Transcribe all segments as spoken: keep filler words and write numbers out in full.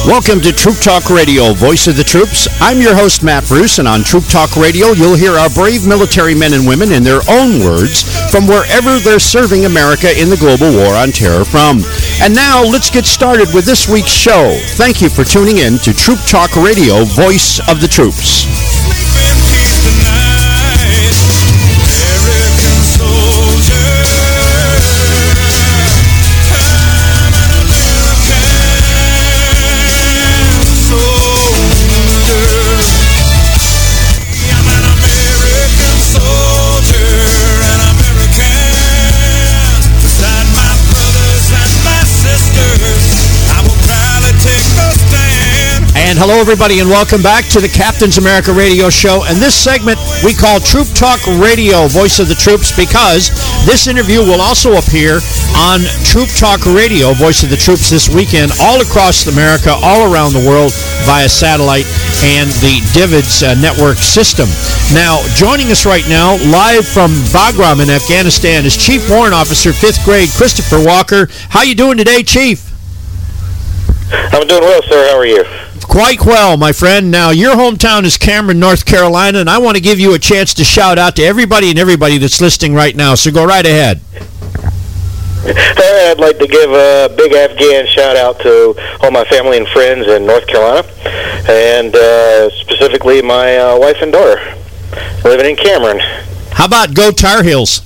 Welcome to Troop Talk Radio, Voice of the Troops. I'm your host, Matt Bruce, and on Troop Talk Radio, you'll hear our brave military men and women in their own words from wherever they're serving America in the global war on terror from. And now, let's get started with this week's show. Thank you for tuning in to Troop Talk Radio, Voice of the Troops. And hello, everybody, and welcome back to the Captain's America Radio Show. And this segment we call Troop Talk Radio, Voice of the Troops, because this interview will also appear on Troop Talk Radio, Voice of the Troops, this weekend, all across America, all around the world, via satellite and the DIVIDS uh, network system. Now, joining us right now, live from Bagram in Afghanistan, is Chief Warrant Officer, fifth grade, Christopher Walker. How you doing today, Chief? I'm doing well, sir. How are you? Quite well, my friend. Now, your hometown is Cameron, North Carolina, and I want to give you a chance to shout out to everybody and everybody that's listening right now, so go right ahead. I'd like to give a big Afghan shout-out to all my family and friends in North Carolina, and uh, specifically my uh, wife and daughter living in Cameron. How about Go Tar Heels?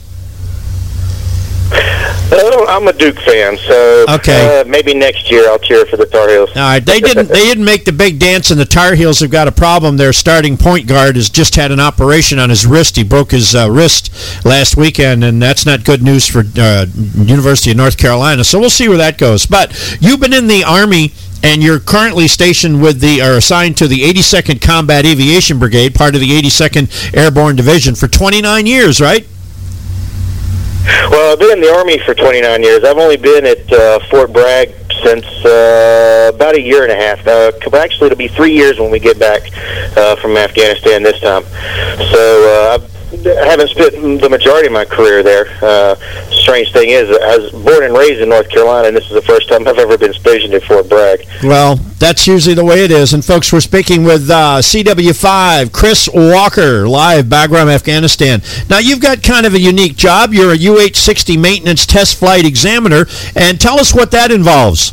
Uh, I'm a Duke fan, so okay. uh, maybe next year I'll cheer for the Tar Heels. All right, they didn't they didn't make the big dance, and the Tar Heels have got a problem. Their starting point guard has just had an operation on his wrist. He broke his uh, wrist last weekend, and that's not good news for uh, University of North Carolina. So we'll see where that goes. But you've been in the Army, and you're currently stationed with the, or assigned to the eighty-second Combat Aviation Brigade, part of the eighty-second Airborne Division, for twenty-nine years, right? Well, I've been in the Army for twenty-nine years. I've only been at uh, Fort Bragg since uh, about a year and a half. Uh, actually, it'll be three years when we get back uh, from Afghanistan this time. So uh, I've I haven't spent the majority of my career there. Uh, strange thing is, I was born and raised in North Carolina, and this is the first time I've ever been stationed at Fort Bragg. Well, that's usually the way it is. And, folks, we're speaking with uh, C W five, Chris Walker, live, Bagram, Afghanistan. Now, you've got kind of a unique job. You're a U H sixty Maintenance Test Flight Examiner, and tell us what that involves.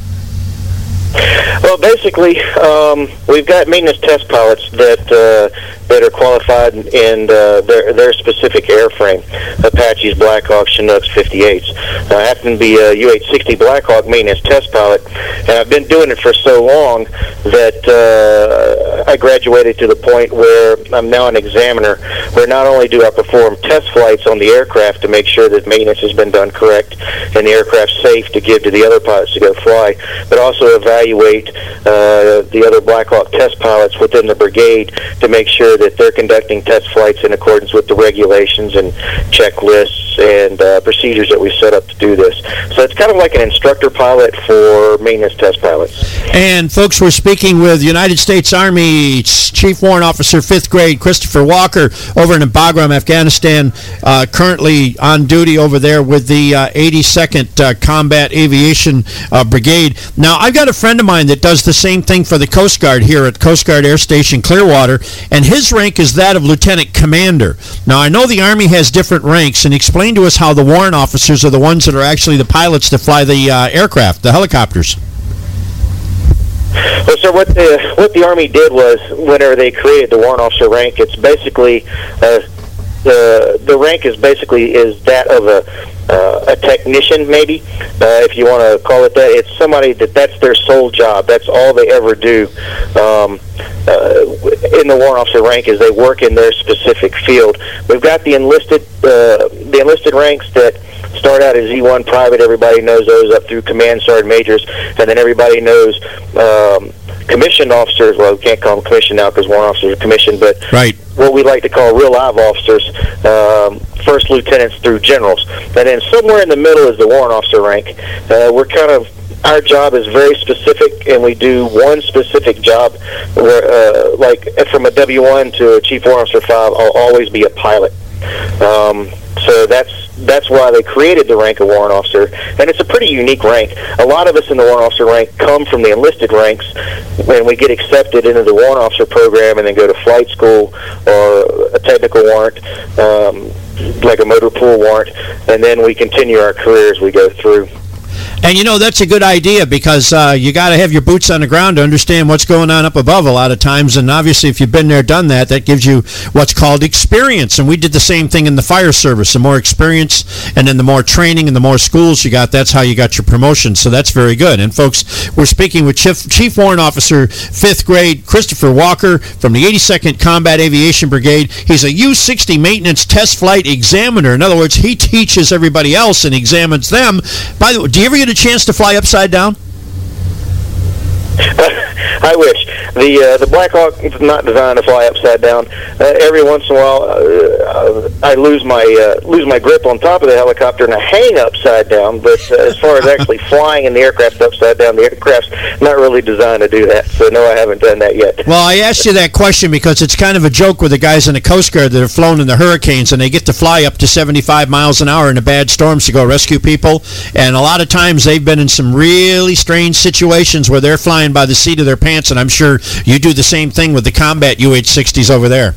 Well, basically, um, we've got maintenance test pilots that uh, that are qualified in uh, their their specific airframe. Apaches, Blackhawks, Chinooks, fifty-eights. Uh, I happen to be a U H sixty Blackhawk maintenance test pilot, and I've been doing it for so long that uh, I graduated to the point where I'm now an examiner, where not only do I perform test flights on the aircraft to make sure that maintenance has been done correct and the aircraft's safe to give to the other pilots to go fly, but also evaluate evaluate uh, the other Black Hawk test pilots within the brigade to make sure that they're conducting test flights in accordance with the regulations and checklists and uh, procedures that we set up to do this. So it's kind of like an instructor pilot for maintenance test pilots. And, folks, we're speaking with United States Army Chief Warrant Officer, fifth grade, Christopher Walker, over in Bagram, Afghanistan, uh, currently on duty over there with the uh, eighty-second uh, Combat Aviation uh, Brigade. Now, I've got a friend of mine that does the same thing for the Coast Guard here at Coast Guard Air Station Clearwater, and his rank is that of Lieutenant Commander. Now, I know the Army has different ranks, and explain to us how the warrant officers are the ones that are actually the pilots that fly the uh, aircraft, the helicopters. Well, sir, what the what the Army did was, whenever they created the warrant officer rank, it's basically uh, the the rank is basically is that of a uh, a technician, maybe, uh, if you want to call it that. It's somebody that that's their sole job. That's all they ever do. Um, uh, in the warrant officer rank is they work in their specific field. We've got the enlisted uh, the enlisted ranks that start out as E one private. Everybody knows those, up through command sergeant majors, and then everybody knows um, commissioned officers. Well, we can't call them commissioned now because warrant officers are commissioned, but right. what we like to call real live officers, um, first lieutenants through generals. And then somewhere in the middle is the warrant officer rank. Uh, we're kind of Our job is very specific, and we do one specific job. Where, uh, like from a W one to a Chief Warrant Officer five, I'll always be a pilot. Um, so that's that's why they created the rank of warrant officer, and it's a pretty unique rank. A lot of us in the warrant officer rank come from the enlisted ranks when we get accepted into the warrant officer program and then go to flight school or a technical warrant, um, like a motor pool warrant, and then we continue our career as we go through. And, you know, that's a good idea because uh, you got to have your boots on the ground to understand what's going on up above a lot of times. And obviously, if you've been there, done that, that gives you what's called experience. And we did the same thing in the fire service. The more experience and then the more training and the more schools you got, that's how you got your promotion. So that's very good. And, folks, we're speaking with Chief, Chief Warrant Officer, fifth grade, Christopher Walker from the eighty-second Combat Aviation Brigade. He's a U sixty Maintenance Test Flight Examiner. In other words, he teaches everybody else and examines them. By the way, do you ever get a chance to fly upside down? I wish. The uh, the Black Hawk is not designed to fly upside down. Uh, every once in a while, uh, I lose my uh, lose my grip on top of the helicopter and I hang upside down. But uh, as far as actually flying in the aircraft upside down, the aircraft's not really designed to do that. So no, I haven't done that yet. Well, I asked you that question because it's kind of a joke with the guys in the Coast Guard that have flown in the hurricanes and they get to fly up to seventy-five miles an hour in the bad storms to go rescue people. And a lot of times they've been in some really strange situations where they're flying by the seat of their pants, and I'm sure you do the same thing with the combat U H sixties over there.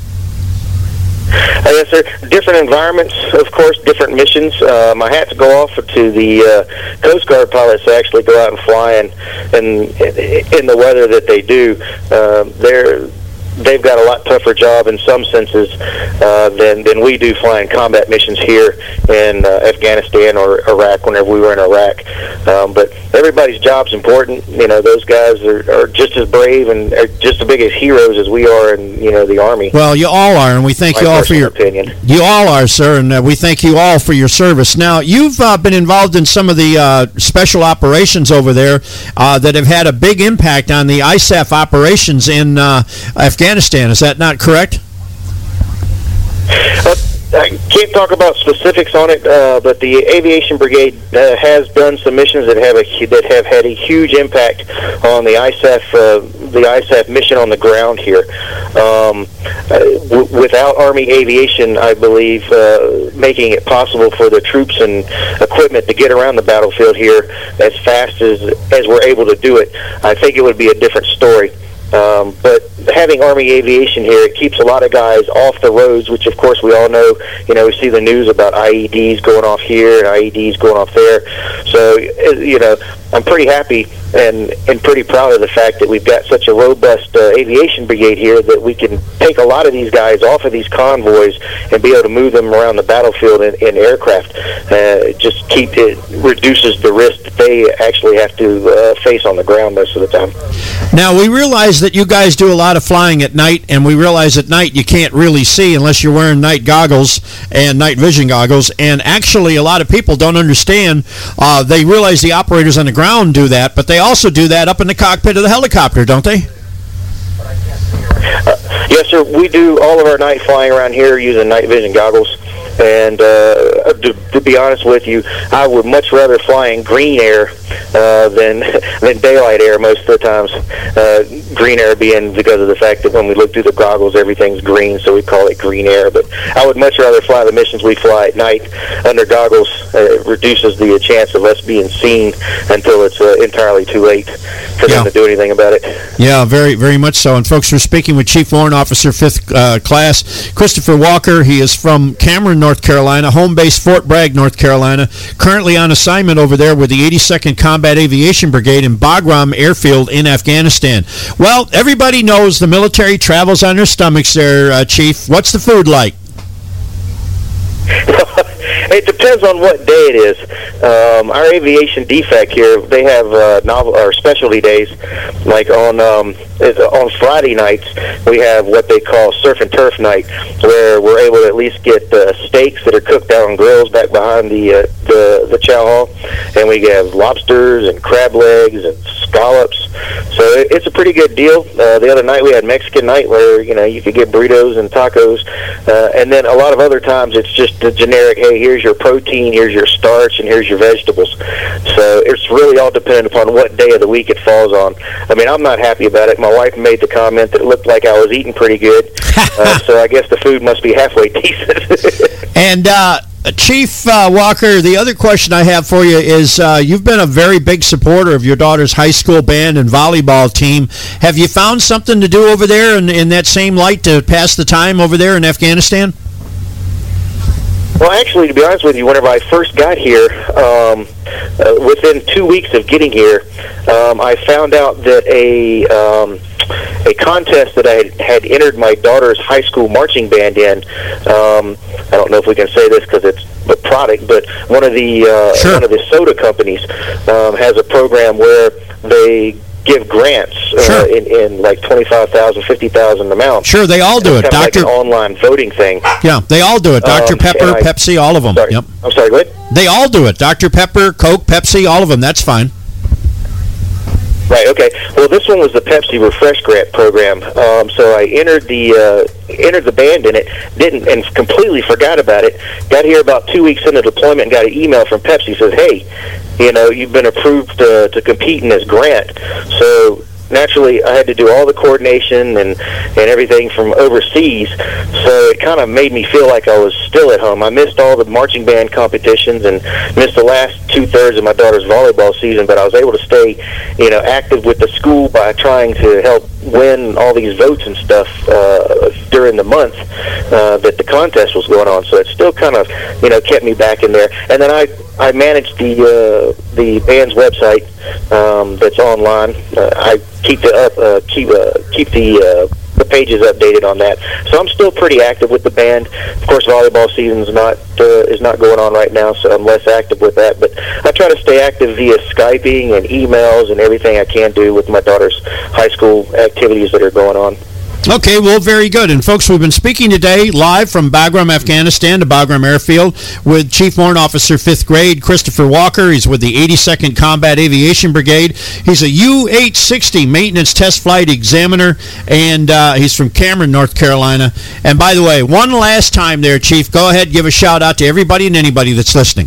Uh, yes, sir. Different environments, of course, different missions. Uh, my hats go off to the uh, Coast Guard pilots that actually go out and fly in, in, in the weather that they do. Uh, they're They've got a lot tougher job in some senses uh, than than we do flying combat missions here in uh, Afghanistan or Iraq whenever we were in Iraq. Um, but everybody's job's important. You know, those guys are, are just as brave and are just as big as heroes as we are in, you know, the Army. Well, you all are, and we thank My you all for your opinion. You all are, sir, and uh, we thank you all for your service. Now, you've uh, been involved in some of the uh, special operations over there uh, that have had a big impact on the I S A F operations in uh, Afghanistan. Is that not correct? Uh, I can't talk about specifics on it, uh, but the Aviation Brigade uh, has done some missions that have a that have had a huge impact on the I S A F uh, the I S A F mission on the ground here. Um, uh, w- without Army aviation, I believe, uh, making it possible for the troops and equipment to get around the battlefield here as fast as as we're able to do it, I think it would be a different story. Um, but having Army aviation here, it keeps a lot of guys off the roads, which of course we all know. You know, we see the news about I E Ds going off here and I E Ds going off there. So, you know, I'm pretty happy and, and pretty proud of the fact that we've got such a robust uh, aviation brigade here that we can take a lot of these guys off of these convoys and be able to move them around the battlefield in, in aircraft. Uh, just keep it reduces the risk that they actually have to uh, face on the ground most of the time. Now, we realize that you guys do a lot of flying at night, and we realize at night you can't really see unless you're wearing night goggles and night vision goggles. And actually, a lot of people don't understand. Uh, they realize the operators on the ground do that, but they also do that up in the cockpit of the helicopter, don't they? Uh, yes, sir. We do all of our night flying around here using night vision goggles. And uh, to, to be honest with you, I would much rather fly in green air uh, than than daylight air most of the times. Uh, green air being because of the fact that when we look through the goggles, everything's green, so we call it green air. But I would much rather fly the missions we fly at night under goggles. Uh, it reduces the chance of us being seen until it's uh, entirely too late for yeah. them to do anything about it. Yeah, very, very much so. And folks, we're speaking with Chief Warrant Officer, fifth uh, Class, Christopher Walker. He is from Cameron, North Carolina, home base Fort Bragg, North Carolina, currently on assignment over there with the eighty-second Combat Aviation Brigade in Bagram Airfield in Afghanistan. Well, everybody knows the military travels on their stomachs there, uh, Chief. What's the food like? It depends on what day it is. Um, our aviation defect here, they have uh, novel or specialty days. Like on um, on Friday nights, we have what they call surf and turf night, where we're able to at least get uh, steaks that are cooked out on grills back behind the uh, the the chow hall, and we have lobsters and crab legs and scallops. So it, it's a pretty good deal. Uh, the other night we had Mexican night, where you know you could get burritos and tacos, uh, and then a lot of other times it's just the generic. Hey, here's your protein, here's your starch, and here's your vegetables. So it's really all dependent upon what day of the week it falls on. I mean, I'm not happy about it. My wife made the comment that it looked like I was eating pretty good, uh, so I guess the food must be halfway decent. And uh, Uh, Chief uh, Walker, the other question I have for you is uh, you've been a very big supporter of your daughter's high school band and volleyball team. Have you found something to do over there in, in that same light to pass the time over there in Afghanistan? Well, actually, to be honest with you, whenever I first got here, um, uh, within two weeks of getting here, um, I found out that a um, a contest that I had entered my daughter's high school marching band in. Um, I don't know if we can say this because it's a product, but one of the uh, sure. one of the soda companies um, has a program where they give grants uh, sure. in, in like twenty-five thousand, fifty thousand amounts. Sure, they all do it's it. Doctor Doctor Like an online voting thing. Yeah, they all do it. Doctor Um, Pepper, I, Pepsi, all of them. Sorry. Yep. I'm sorry, go ahead. They all do it. Doctor Pepper, Coke, Pepsi, all of them. That's fine. Right, okay. Well, this one was the Pepsi Refresh Grant program. Um, so I entered the uh, entered the band in it, didn't, and completely forgot about it. Got here about two weeks into deployment and got an email from Pepsi. Says, hey, you know, you've been approved uh, to compete in this grant. So naturally, I had to do all the coordination and, and everything from overseas, so it kind of made me feel like I was still at home. I missed all the marching band competitions and missed the last two-thirds of my daughter's volleyball season, but I was able to stay, you know, active with the school by trying to help win all these votes and stuff uh, during the month uh, that the contest was going on. So it still kind of, you know, kept me back in there. And then I I managed the uh, the band's website um, that's online. Uh, I keep the up uh, keep uh, keep the uh, the pages updated on that. So I'm still pretty active with the band. Of course, volleyball season's not uh, is not going on right now, so I'm less active with that. But I try to stay active via Skyping and emails and everything I can do with my daughter's high school activities that are going on. Okay, well, very good. And, folks, we've been speaking today live from Bagram, Afghanistan to Bagram Airfield with Chief Warrant Officer fifth Grade Christopher Walker. He's with the eighty-second Combat Aviation Brigade. He's a U eight sixty Maintenance Test Flight Examiner, and uh, he's from Cameron, North Carolina. And, by the way, one last time there, Chief, go ahead, give a shout-out to everybody and anybody that's listening.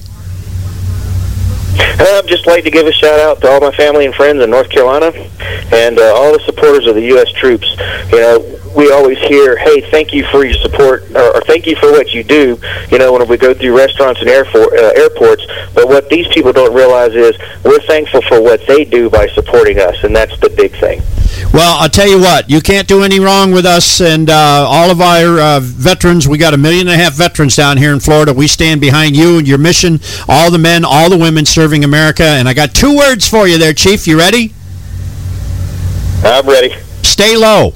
Uh, I'd just like to give a shout-out to all my family and friends in North Carolina and uh, all the supporters of the U S troops. You know, we always hear, hey, thank you for your support, or, or thank you for what you do, you know, when we go through restaurants and airfor- uh, airports. But what these people don't realize is we're thankful for what they do by supporting us, and that's the big thing. Well, I'll tell you what, you can't do any wrong with us and uh, all of our uh, veterans. We got a million and a half veterans down here in Florida. We stand behind you and your mission, all the men, all the women serving America. And I got two words for you there, Chief. You ready? I'm ready. Stay low.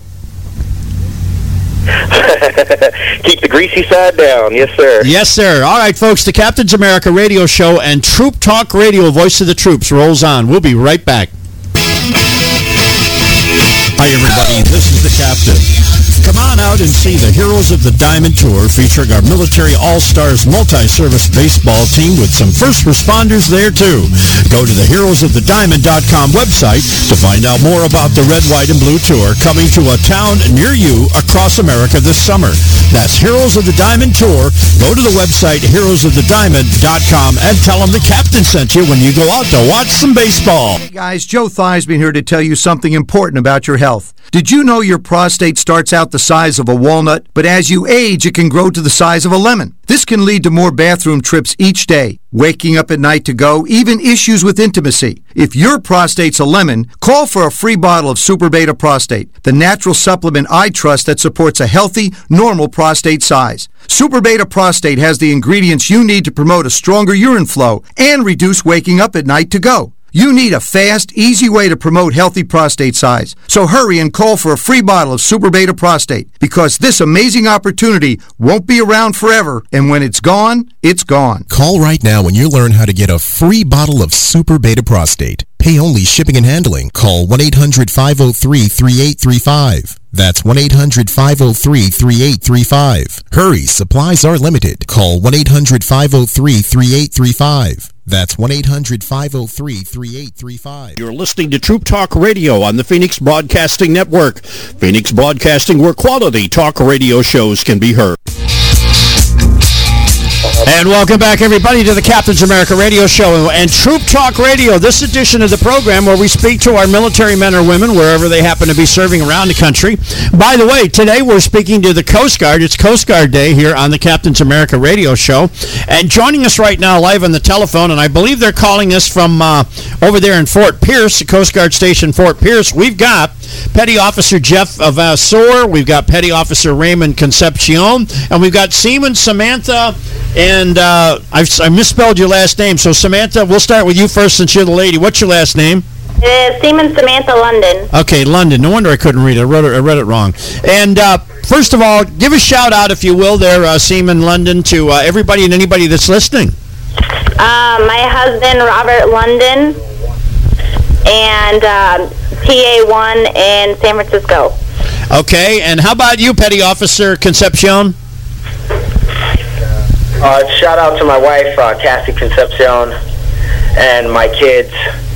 Keep the greasy side down. Yes, sir. Yes, sir. All right, folks, the Captain's America radio show and Troop Talk Radio, Voice of the Troops, rolls on. We'll be right back. Hi, everybody. This is the Captain. Come on out and see the Heroes of the Diamond Tour featuring our Military All-Stars multi-service baseball team with some first responders there, too. Go to the heroes of the diamond dot com website to find out more about the Red, White, and Blue Tour coming to a town near you across America this summer. That's Heroes of the Diamond Tour. Go to the website heroes of the diamond dot com and tell them the Captain sent you when you go out to watch some baseball. Hey guys, Joe Theismann here to tell you something important about your health. Did you know your prostate starts out the size of a walnut, but as you age, it can grow to the size of a lemon? This can lead to more bathroom trips each day, waking up at night to go, even issues with intimacy. If your prostate's a lemon, call for a free bottle of Super Beta Prostate, the natural supplement I trust that supports a healthy, normal prostate size. Super Beta Prostate has the ingredients you need to promote a stronger urine flow and reduce waking up at night to go. You need a fast, easy way to promote healthy prostate size. So hurry and call for a free bottle of Super Beta Prostate, because this amazing opportunity won't be around forever, and when it's gone, it's gone. Call right now when you learn how to get a free bottle of Super Beta Prostate. Pay only shipping and handling. Call one eight hundred five oh three three eight three five. That's one eight hundred five oh three three eight three five. Hurry, supplies are limited. Call one eight hundred five oh three three eight three five. That's one eight hundred five oh three three eight three five. You're listening to Troop Talk Radio on the Phoenix Broadcasting Network. Phoenix Broadcasting, where quality talk radio shows can be heard. Um, And welcome back, everybody, to the Captain's America Radio Show and Troop Talk Radio. This edition of the program where we speak to our military men or women wherever they happen to be serving around the country. By the way, today we're speaking to the Coast Guard. It's Coast Guard Day here on the Captain's America Radio Show. And joining us right now live on the telephone, and I believe they're calling us from uh, over there in Fort Pierce, the Coast Guard Station Fort Pierce. We've got Petty Officer Jeff Vasseur, we've got Petty Officer Raymond Concepcion, and we've got Seaman Samantha, and uh, I've, I misspelled your last name. So Samantha, we'll start with you first since you're the lady. What's your last name? Uh, Seaman Samantha London. Okay, London. No wonder I couldn't read it. I read it, I read it wrong. And uh, first of all, give a shout out, if you will, there, uh, Seaman London, to uh, everybody and anybody that's listening. Uh, my husband, Robert London, and uh, T A one in San Francisco. Okay, and how about you, Petty Officer Concepcion? Uh, shout out to my wife, uh, Cassie Concepcion, and my kids,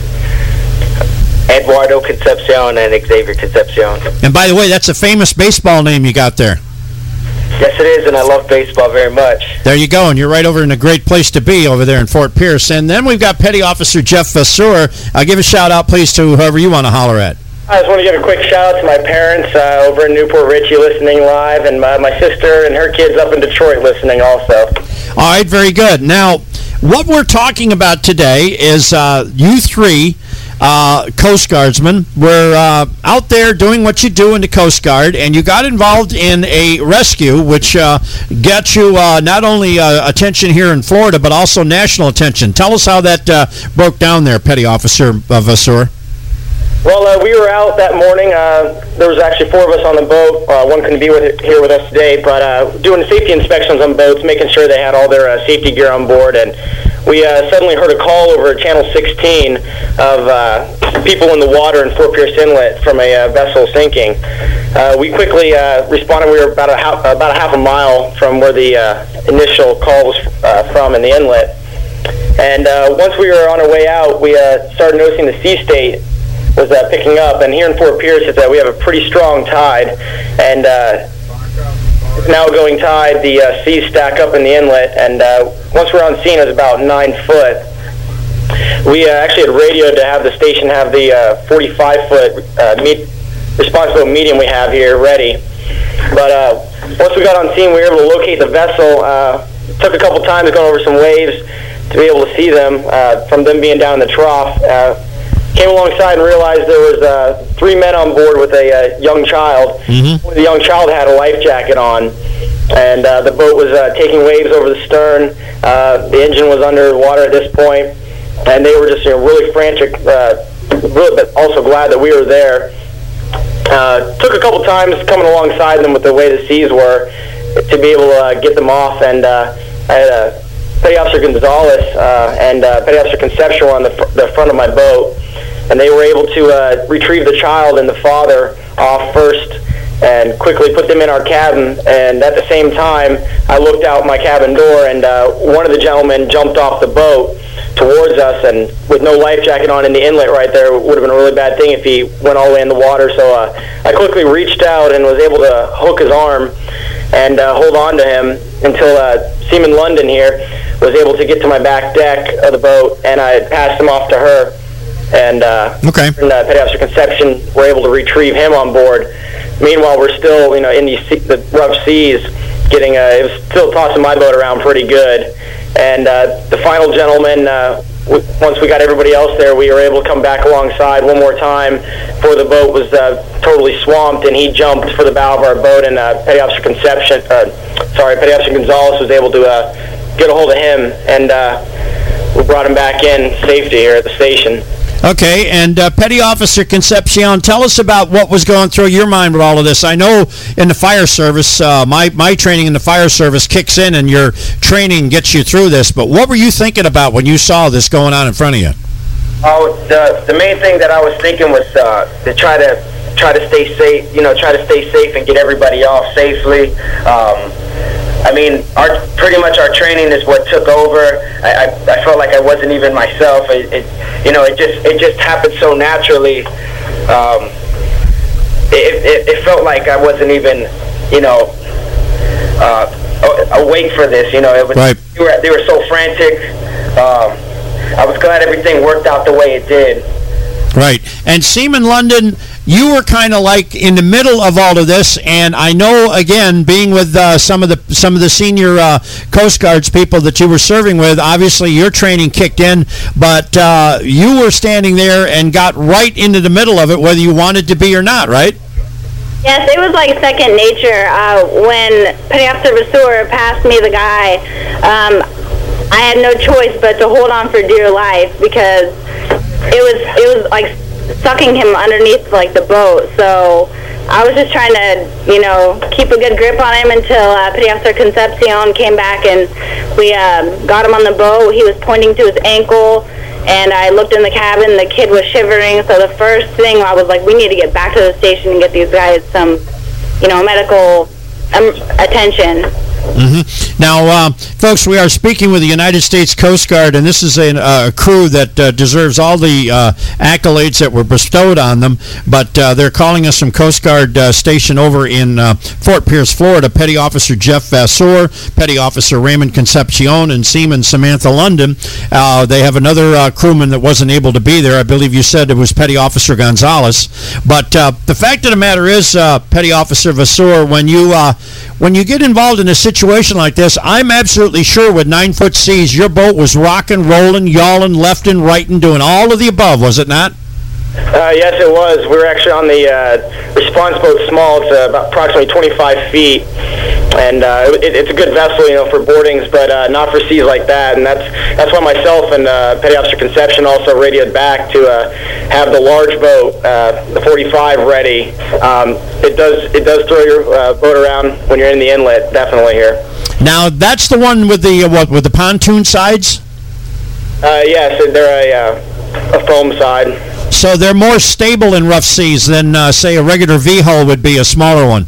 Eduardo Concepcion and Xavier Concepcion. And by the way, that's a famous baseball name you got there. Yes, it is, and I love baseball very much. There you go, and you're right over in a great place to be over there in Fort Pierce. And then we've got Petty Officer Jeff Vasseur. Uh, give a shout-out, please, to whoever you want to holler at. I just want to give a quick shout-out to my parents uh, over in Newport Richey listening live, and my, my sister and her kids up in Detroit listening also. All right, very good. Now, what we're talking about today is uh, you three uh, Coast Guardsmen were uh, out there doing what you do in the Coast Guard, and you got involved in a rescue, which uh, got you uh, not only uh, attention here in Florida, but also national attention. Tell us how that uh, broke down there, Petty Officer Vasseur. Well, uh, we were out that morning. Uh, there was actually four of us on the boat. Uh, one couldn't be with, here with us today, but uh, doing safety inspections on boats, making sure they had all their uh, safety gear on board. And we uh, suddenly heard a call over Channel sixteen of uh, people in the water in Fort Pierce Inlet from a uh, vessel sinking. Uh, we quickly uh, responded. We were about a half, about a half a mile from where the uh, initial call was uh, from in the inlet. And uh, once we were on our way out, we uh, started noticing the sea state was uh, picking up, and here in Fort Pierce, it's, uh, we have a pretty strong tide, and uh, now going tide, the uh, seas stack up in the inlet, and uh, once we're on scene, it was about nine foot. We uh, actually had radioed to have the station have the uh, forty-five foot uh, me- responsible medium we have here ready, but uh, once we got on scene, we were able to locate the vessel. Uh, took a couple times going over some waves to be able to see them uh, from them being down in the trough. Uh, Came alongside and realized there was uh, three men on board with a uh, young child. Mm-hmm. The young child had a life jacket on, and uh, the boat was uh, taking waves over the stern. Uh, the engine was under water at this point, and they were just you know, really frantic, uh, really, but also glad that we were there. Uh, took a couple times coming alongside them with the way the seas were to be able to uh, get them off, and uh, I had a Petty Officer Gonzalez uh, and uh, Petty Officer Concepcion on the, fr- the front of my boat, and they were able to uh, retrieve the child and the father off first and quickly put them in our cabin. And at the same time, I looked out my cabin door, and uh, one of the gentlemen jumped off the boat towards us, and with no life jacket on in the inlet right there, it would have been a really bad thing if he went all the way in the water. So uh, I quickly reached out and was able to hook his arm and uh, hold on to him until uh, Seaman London here was able to get to my back deck of the boat, and I had passed him off to her. And, uh, okay. and uh, Petty Officer Concepcion were able to retrieve him on board. Meanwhile, we're still, you know, in these the rough seas, getting uh, it was still tossing my boat around pretty good. And uh, the final gentleman, uh, w- once we got everybody else there, we were able to come back alongside one more time before the boat was uh, totally swamped, and he jumped for the bow of our boat, and uh, Petty Officer Concepcion, uh, sorry, Petty Officer Gonzalez was able to uh, get a hold of him, and uh, we brought him back in safety here at the station. Okay, and uh, Petty Officer Concepcion, tell us about what was going through your mind with all of this. I know in the fire service, uh, my, my training in the fire service kicks in and your training gets you through this, but what were you thinking about when you saw this going on in front of you? Oh, the the main thing that I was thinking was uh, to try to try to stay safe, you know, try to stay safe and get everybody off safely. Um, I mean, our pretty much our training is what took over. I, I, I felt like I wasn't even myself. It, it, you know, it just it just happened so naturally. Um, it, it, it felt like I wasn't even, you know, uh, awake for this. You know, it was, right. they, were, they were so frantic. Um, I was glad everything worked out the way it did. Right. And Seaman London, you were kind of like in the middle of all of this, and I know, again, being with uh, some of the some of the senior uh, Coast Guards people that you were serving with, obviously your training kicked in, but uh, you were standing there and got right into the middle of it, whether you wanted to be or not, right? Yes, it was like second nature. Uh, when Petty Officer Vasseur passed me the guy, um, I had no choice but to hold on for dear life because it was it was like sucking him underneath like the boat. So I was just trying to, you know, keep a good grip on him until uh, Petty Officer Concepcion came back and we uh, got him on the boat. He was pointing to his ankle, and I looked in the cabin. The kid was shivering. So the first thing I was like, we need to get back to the station and get these guys some, you know, medical um, attention. Mm-hmm. Now, uh, folks, we are speaking with the United States Coast Guard, and this is a, uh, a crew that uh, deserves all the uh, accolades that were bestowed on them, but uh, they're calling us from Coast Guard uh, Station over in uh, Fort Pierce, Florida. Petty Officer Jeff Vasseur, Petty Officer Raymond Concepcion, and Seaman Samantha London. Uh, they have another uh, crewman that wasn't able to be there. I believe you said it was Petty Officer Gonzalez. But uh, the fact of the matter is, uh, Petty Officer Vasseur, when you, uh, when you get involved in a situation like this, I'm absolutely sure with nine foot seas, your boat was rocking, rolling, yawling, left and right, and doing all of the above, was it not? Uh, yes, it was. We were actually on the uh, response boat Small. It's uh, about approximately twenty-five feet, and uh, it, it's a good vessel, you know, for boardings, but uh, not for seas like that. And that's that's why myself and uh, Petty Officer Concepcion also radioed back to uh, have the large boat, uh, the forty-five, ready. Um, it does it does throw your uh, boat around when you're in the inlet, definitely here. Now that's the one with the uh, what with the pontoon sides? Uh, yes, they're a, uh, a foam side. So they're more stable in rough seas than, uh, say, a regular V-hull would be, a smaller one.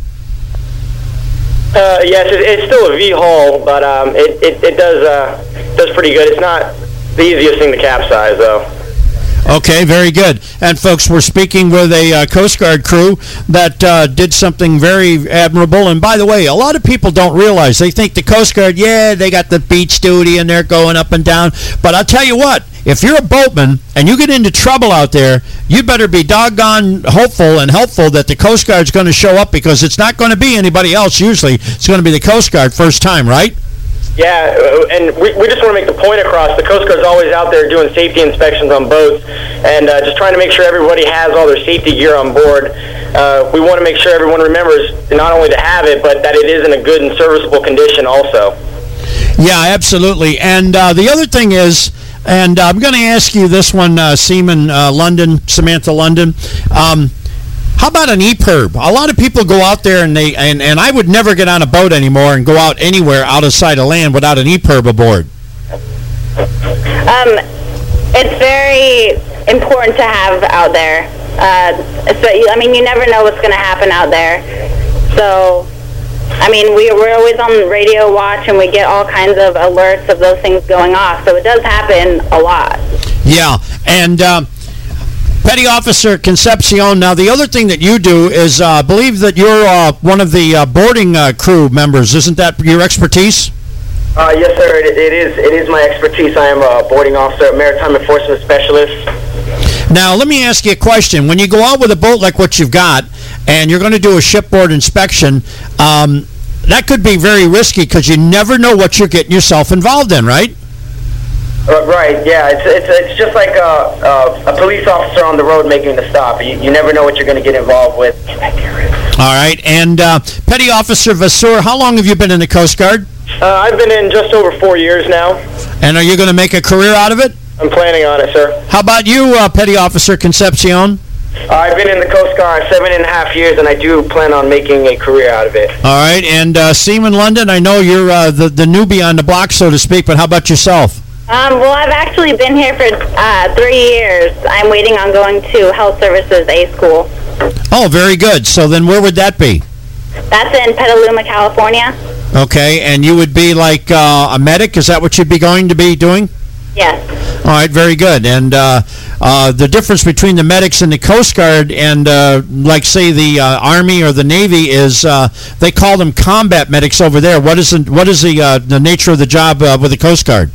Uh, yes, it, it's still a V-hull, but um, it, it, it does uh, does pretty good. It's not the easiest thing to capsize, though. Okay, very good. And, folks, we're speaking with a uh, Coast Guard crew that uh, did something very admirable. And, by the way, a lot of people don't realize. They think the Coast Guard, yeah, they got the beach duty and they're going up and down. But I'll tell you what, if you're a boatman and you get into trouble out there, you better be doggone hopeful and helpful that the Coast Guard's going to show up, because it's not going to be anybody else usually. It's going to be the Coast Guard first time, right? Yeah, and we, we just want to make the point across. The Coast Guard's always out there doing safety inspections on boats and uh, just trying to make sure everybody has all their safety gear on board. Uh, we want to make sure everyone remembers not only to have it, but that it is in a good and serviceable condition also. Yeah, absolutely. And uh, the other thing is, and uh, I'm going to ask you this one, uh, Seaman uh, London, Samantha London, um, how about an E P I R B? A lot of people go out there, and they and, and I would never get on a boat anymore and go out anywhere out of sight of land without an E P I R B aboard. Um, it's very important to have out there. Uh, so, I mean, you never know what's going to happen out there. So, I mean, we, we're always on radio watch, and we get all kinds of alerts of those things going off. So it does happen a lot. Yeah, and uh, Petty Officer Concepcion, now the other thing that you do is uh, I believe that you're uh, one of the uh, boarding uh, crew members. Isn't that your expertise? Uh, yes, sir. It, it is. It is my expertise. I am a boarding officer, a maritime enforcement specialist. Now, let me ask you a question. When you go out with a boat like what you've got, and you're going to do a shipboard inspection, um, that could be very risky because you never know what you're getting yourself involved in, right? Uh, right, yeah. It's, it's it's just like a, a, a police officer on the road making the stop. You, you never know what you're going to get involved with. All right. And uh, Petty Officer Vasseur, how long have you been in the Coast Guard? Uh, I've been in just over four years now. And are you going to make a career out of it? I'm planning on it, sir. How about you, uh, Petty Officer Concepcion? Uh, I've been in the Coast Guard seven and a half years, and I do plan on making a career out of it. All right. And uh, Seaman London, I know you're uh, the, the newbie on the block, so to speak, but how about yourself? Um, well, I've actually been here for uh, three years. I'm waiting on going to Health Services A School. Oh, very good. So then where would that be? That's in Petaluma, California. Okay, and you would be like uh, a medic? Is that what you'd be going to be doing? Yes. All right, very good. And uh, uh, the difference between the medics and the Coast Guard and, uh, like, say, the uh, Army or the Navy is uh, they call them combat medics over there. What is the, what is the, uh, the nature of the job uh, with the Coast Guard?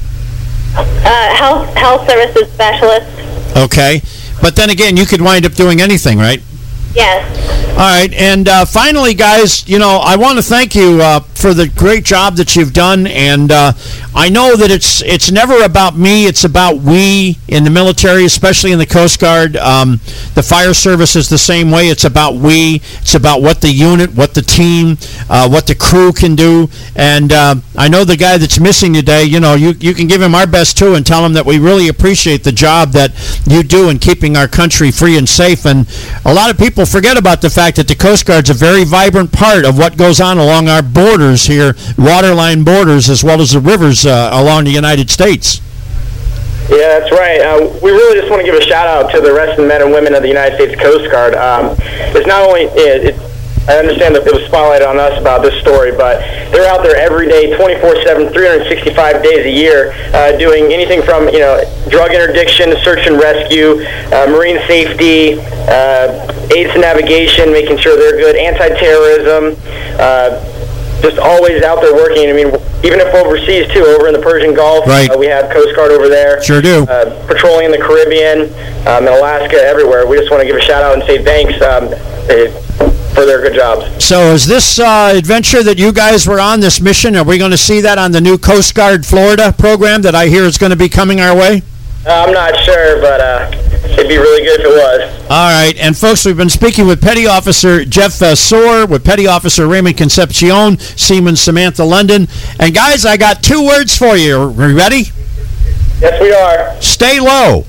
Uh, health health services specialist. Okay. But then again, you could wind up doing anything, right? Yes. All right, and uh, finally, guys, you know, I want to thank you uh, for the great job that you've done, and uh, I know that it's it's never about me, it's about we in the military, especially in the Coast Guard. Um, the fire service is the same way. It's about we. It's about what the unit, what the team, uh, what the crew can do, and uh, I know the guy that's missing today, you know, you, you can give him our best, too, and tell him that we really appreciate the job that you do in keeping our country free and safe, and a lot of people forget about the fact that the Coast Guard's a very vibrant part of what goes on along our borders here, waterline borders, as well as the rivers uh, along the United States. Yeah, that's right. Uh, we really just want to give a shout out to the rest of the men and women of the United States Coast Guard. Um, it's not only it, it, I understand that it was spotlighted on us about this story, but they're out there every day, twenty-four seven, three hundred sixty-five days a year, uh, doing anything from, you know, drug interdiction, search and rescue, uh, marine safety, uh, aids to navigation, making sure they're good, anti-terrorism, uh, just always out there working. I mean, even if overseas, too, over in the Persian Gulf, right. uh, we have Coast Guard over there. Sure do. Uh, patrolling in the Caribbean, um, in Alaska, everywhere. We just want to give a shout out and say thanks um, for their good jobs. So is this uh, adventure that you guys were on, this mission, are we going to see that on the new Coast Guard Florida program that I hear is going to be coming our way? Uh, I'm not sure, but uh, it'd be really good if it was. All right, and folks, we've been speaking with Petty Officer Jeff uh, Soar, with Petty Officer Raymond Concepcion, Seaman Samantha London. And guys, I got two words for you. Are you ready? Yes, we are. Stay low.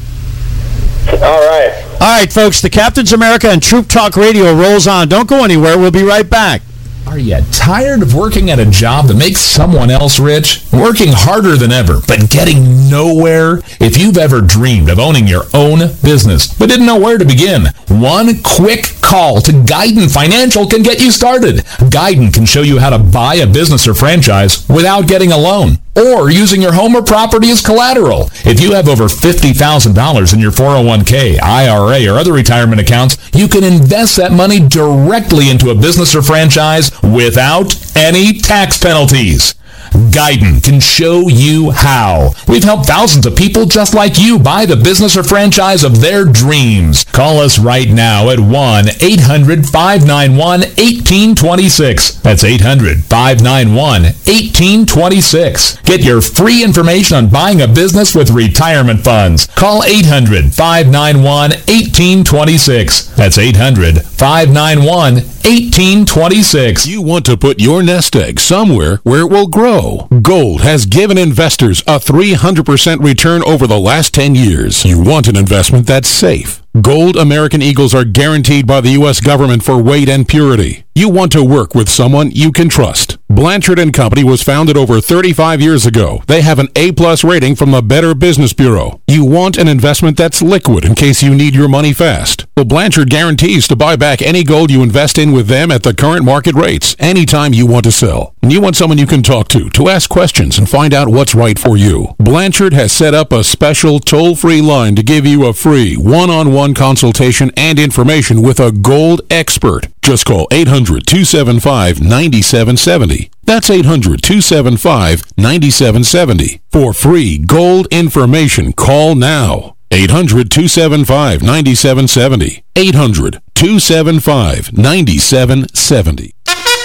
All right. All right, folks, the Captain's America and Troop Talk Radio rolls on. Don't go anywhere. We'll be right back. Are you tired of working at a job that makes someone else rich? Working harder than ever, but getting nowhere? If you've ever dreamed of owning your own business, but didn't know where to begin, one quick call to Guyden Financial can get you started. Guyden can show you how to buy a business or franchise without getting a loan, or using your home or property as collateral. If you have over fifty thousand dollars in your four oh one k, I R A, or other retirement accounts, you can invest that money directly into a business or franchise without any tax penalties. Guyden can show you how. We've helped thousands of people just like you buy the business or franchise of their dreams. Call us right now at one eight hundred, five nine one, one eight two six. That's eight hundred, five nine one, one eight two six. Get your free information on buying a business with retirement funds. Call eight hundred, five nine one, one eight two six. That's eight hundred, five nine one, one eight two six. You want to put your nest egg somewhere where it will grow. Gold has given investors a three hundred percent return over the last ten years. You want an investment that's safe. Gold American Eagles are guaranteed by the U S government for weight and purity. You want to work with someone you can trust. Blanchard and Company was founded over thirty-five years ago. They have an A plus rating from the Better Business Bureau. You want an investment that's liquid in case you need your money fast. Well, Blanchard guarantees to buy back any gold you invest in with them at the current market rates anytime you want to sell. And you want someone you can talk to to ask questions and find out what's right for you. Blanchard has set up a special toll-free line to give you a free one-on-one consultation and information with a gold expert. Just call eight hundred, two seven five, nine seven seven zero. That's eight hundred, two seven five, nine seven seven zero. For free gold information, call now. eight hundred, two seven five, nine seven seven zero. eight hundred, two seven five, nine seven seven zero.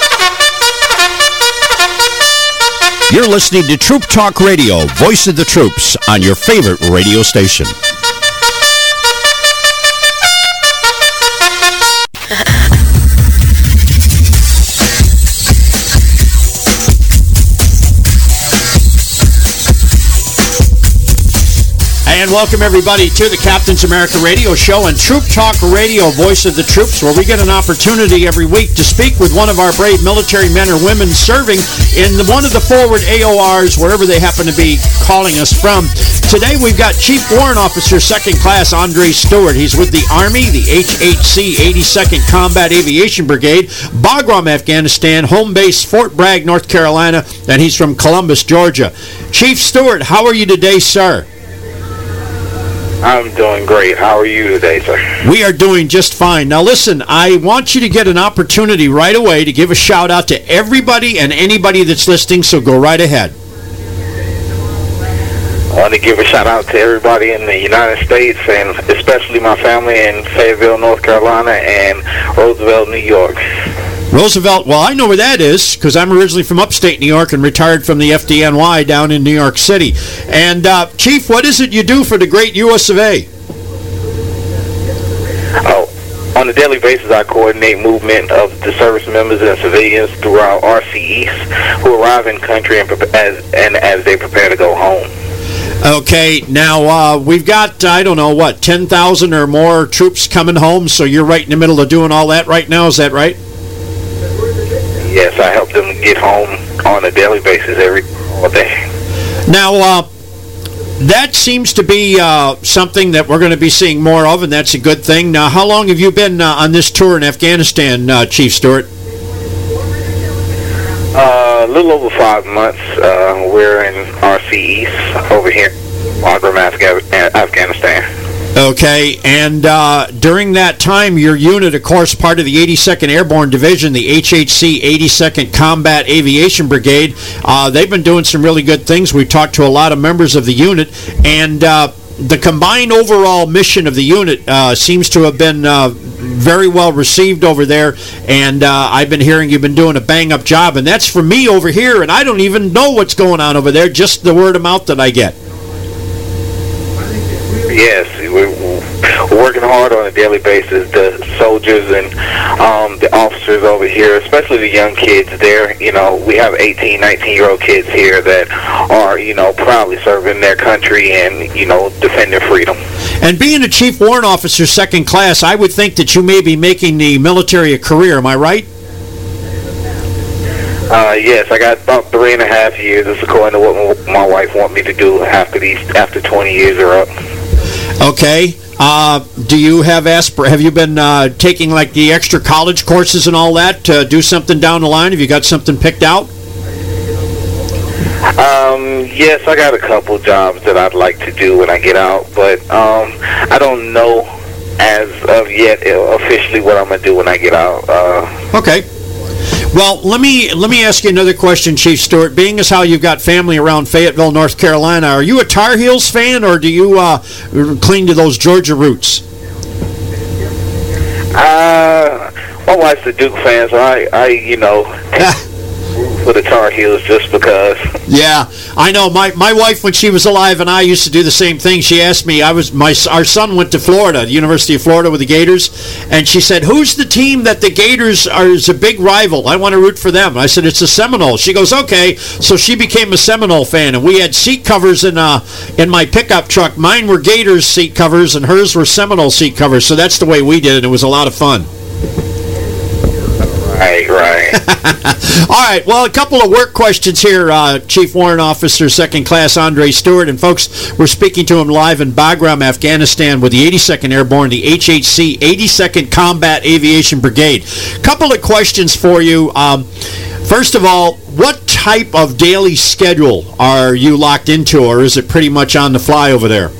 You're listening to Troop Talk Radio, Voice of the Troops, on your favorite radio station. And And welcome everybody to the Captain's America Radio Show and Troop Talk Radio, Voice of the Troops, where we get an opportunity every week to speak with one of our brave military men or women serving in the, one of the forward A O Rs, wherever they happen to be calling us from. Today we've got Chief Warrant Officer Second Class Andre Stewart. He's with the Army, the H H C eighty-second Combat Aviation Brigade, Bagram, Afghanistan, home base Fort Bragg, North Carolina, and he's from Columbus, Georgia. Chief Stewart, how are you today, sir? I'm doing great. How are you today, sir? We are doing just fine. Now, listen, I want you to get an opportunity right away to give a shout-out to everybody and anybody that's listening, so go right ahead. I want to give a shout-out to everybody in the United States, and especially my family in Fayetteville, North Carolina, and Roosevelt, New York. Roosevelt, well, I know where that is because I'm originally from upstate New York and retired from the F D N Y down in New York City. And, uh, Chief, what is it you do for the great U S of A? Oh, on a daily basis, I coordinate movement of the service members and civilians throughout R C Es who arrive in country and, as, and as they prepare to go home. Okay, now uh, we've got, I don't know, what, ten thousand or more troops coming home, so you're right in the middle of doing all that right now, is that right? Yes, I help them get home on a daily basis every all day. Now, uh, that seems to be uh, something that we're going to be seeing more of, and that's a good thing. Now, how long have you been uh, on this tour in Afghanistan, uh, Chief Stewart? Uh, a little over five months. Uh, we're in R C Es over here, Bagram, Afga- Afghanistan. Okay, and uh, during that time, your unit, of course, part of the eighty-second Airborne Division, the H H C eighty-second Combat Aviation Brigade, uh, they've been doing some really good things. We've talked to a lot of members of the unit, and uh, the combined overall mission of the unit uh, seems to have been uh, very well received over there, and uh, I've been hearing you've been doing a bang-up job, and that's for me over here, and I don't even know what's going on over there, just the word of mouth that I get. Yes, we're, we're working hard on a daily basis. The soldiers and um, the officers over here, especially the young kids there, you know, we have eighteen, nineteen-year-old kids here that are, you know, proudly serving their country and, you know, defending freedom. And being a Chief Warrant Officer Second Class, I would think that you may be making the military a career. Am I right? Uh, yes, I got about three and a half years. That's according to what my wife wants me to do after these, after twenty years are up. Okay. Uh, do you have aspir- Have you been uh, taking like the extra college courses and all that to do something down the line? Have you got something picked out? Um, yes, I got a couple jobs that I'd like to do when I get out, but um, I don't know as of yet officially what I'm gonna do when I get out. Uh, okay. Well, let me let me ask you another question, Chief Stewart. Being as how you've got family around Fayetteville, North Carolina, are you a Tar Heels fan, or do you uh, cling to those Georgia roots? Uh, my wife's a Duke fan, so I, I you know, for the Tar Heels just because. Yeah, I know. My my wife, when she was alive, and I used to do the same thing. She asked me. I was my our son went to Florida, the University of Florida, with the Gators, and she said, "Who's the team that the Gators are is a big rival? I want to root for them." I said, "It's the Seminoles." She goes, "Okay." So she became a Seminole fan, and we had seat covers in uh in my pickup truck. Mine were Gators seat covers, and hers were Seminole seat covers. So that's the way we did it. It was a lot of fun. Right, right. All right, well, a couple of work questions here, uh, Chief Warrant Officer Second Class Andre Stewart. And, folks, we're speaking to him live in Bagram, Afghanistan with the eighty-second Airborne, the H H C eighty-second Combat Aviation Brigade. Couple of questions for you. Um, first of all, what type of daily schedule are you locked into, or is it pretty much on the fly over there?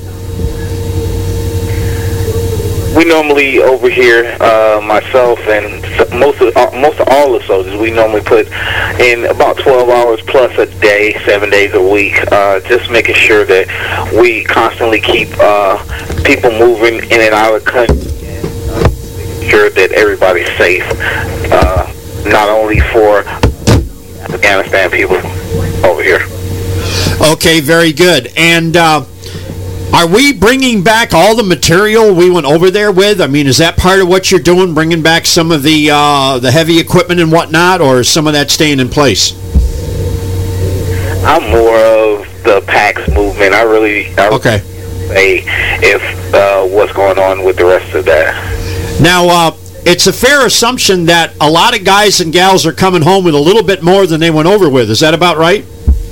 We normally over here, uh, myself and most of uh, most of all the soldiers, we normally put in about twelve hours plus a day, seven days a week, uh, just making sure that we constantly keep uh, people moving in and out of the country, and sure that everybody's safe, uh, not only for Afghanistan people over here. Okay, very good. And uh, are we bringing back all the material we went over there with? I mean, is that part of what you're doing, bringing back some of the uh, the heavy equipment and whatnot, or is some of that staying in place? I'm more of the PAX movement. I really, I okay. say if uh, what's going on with the rest of that. Now, uh, it's a fair assumption that a lot of guys and gals are coming home with a little bit more than they went over with. Is that about right?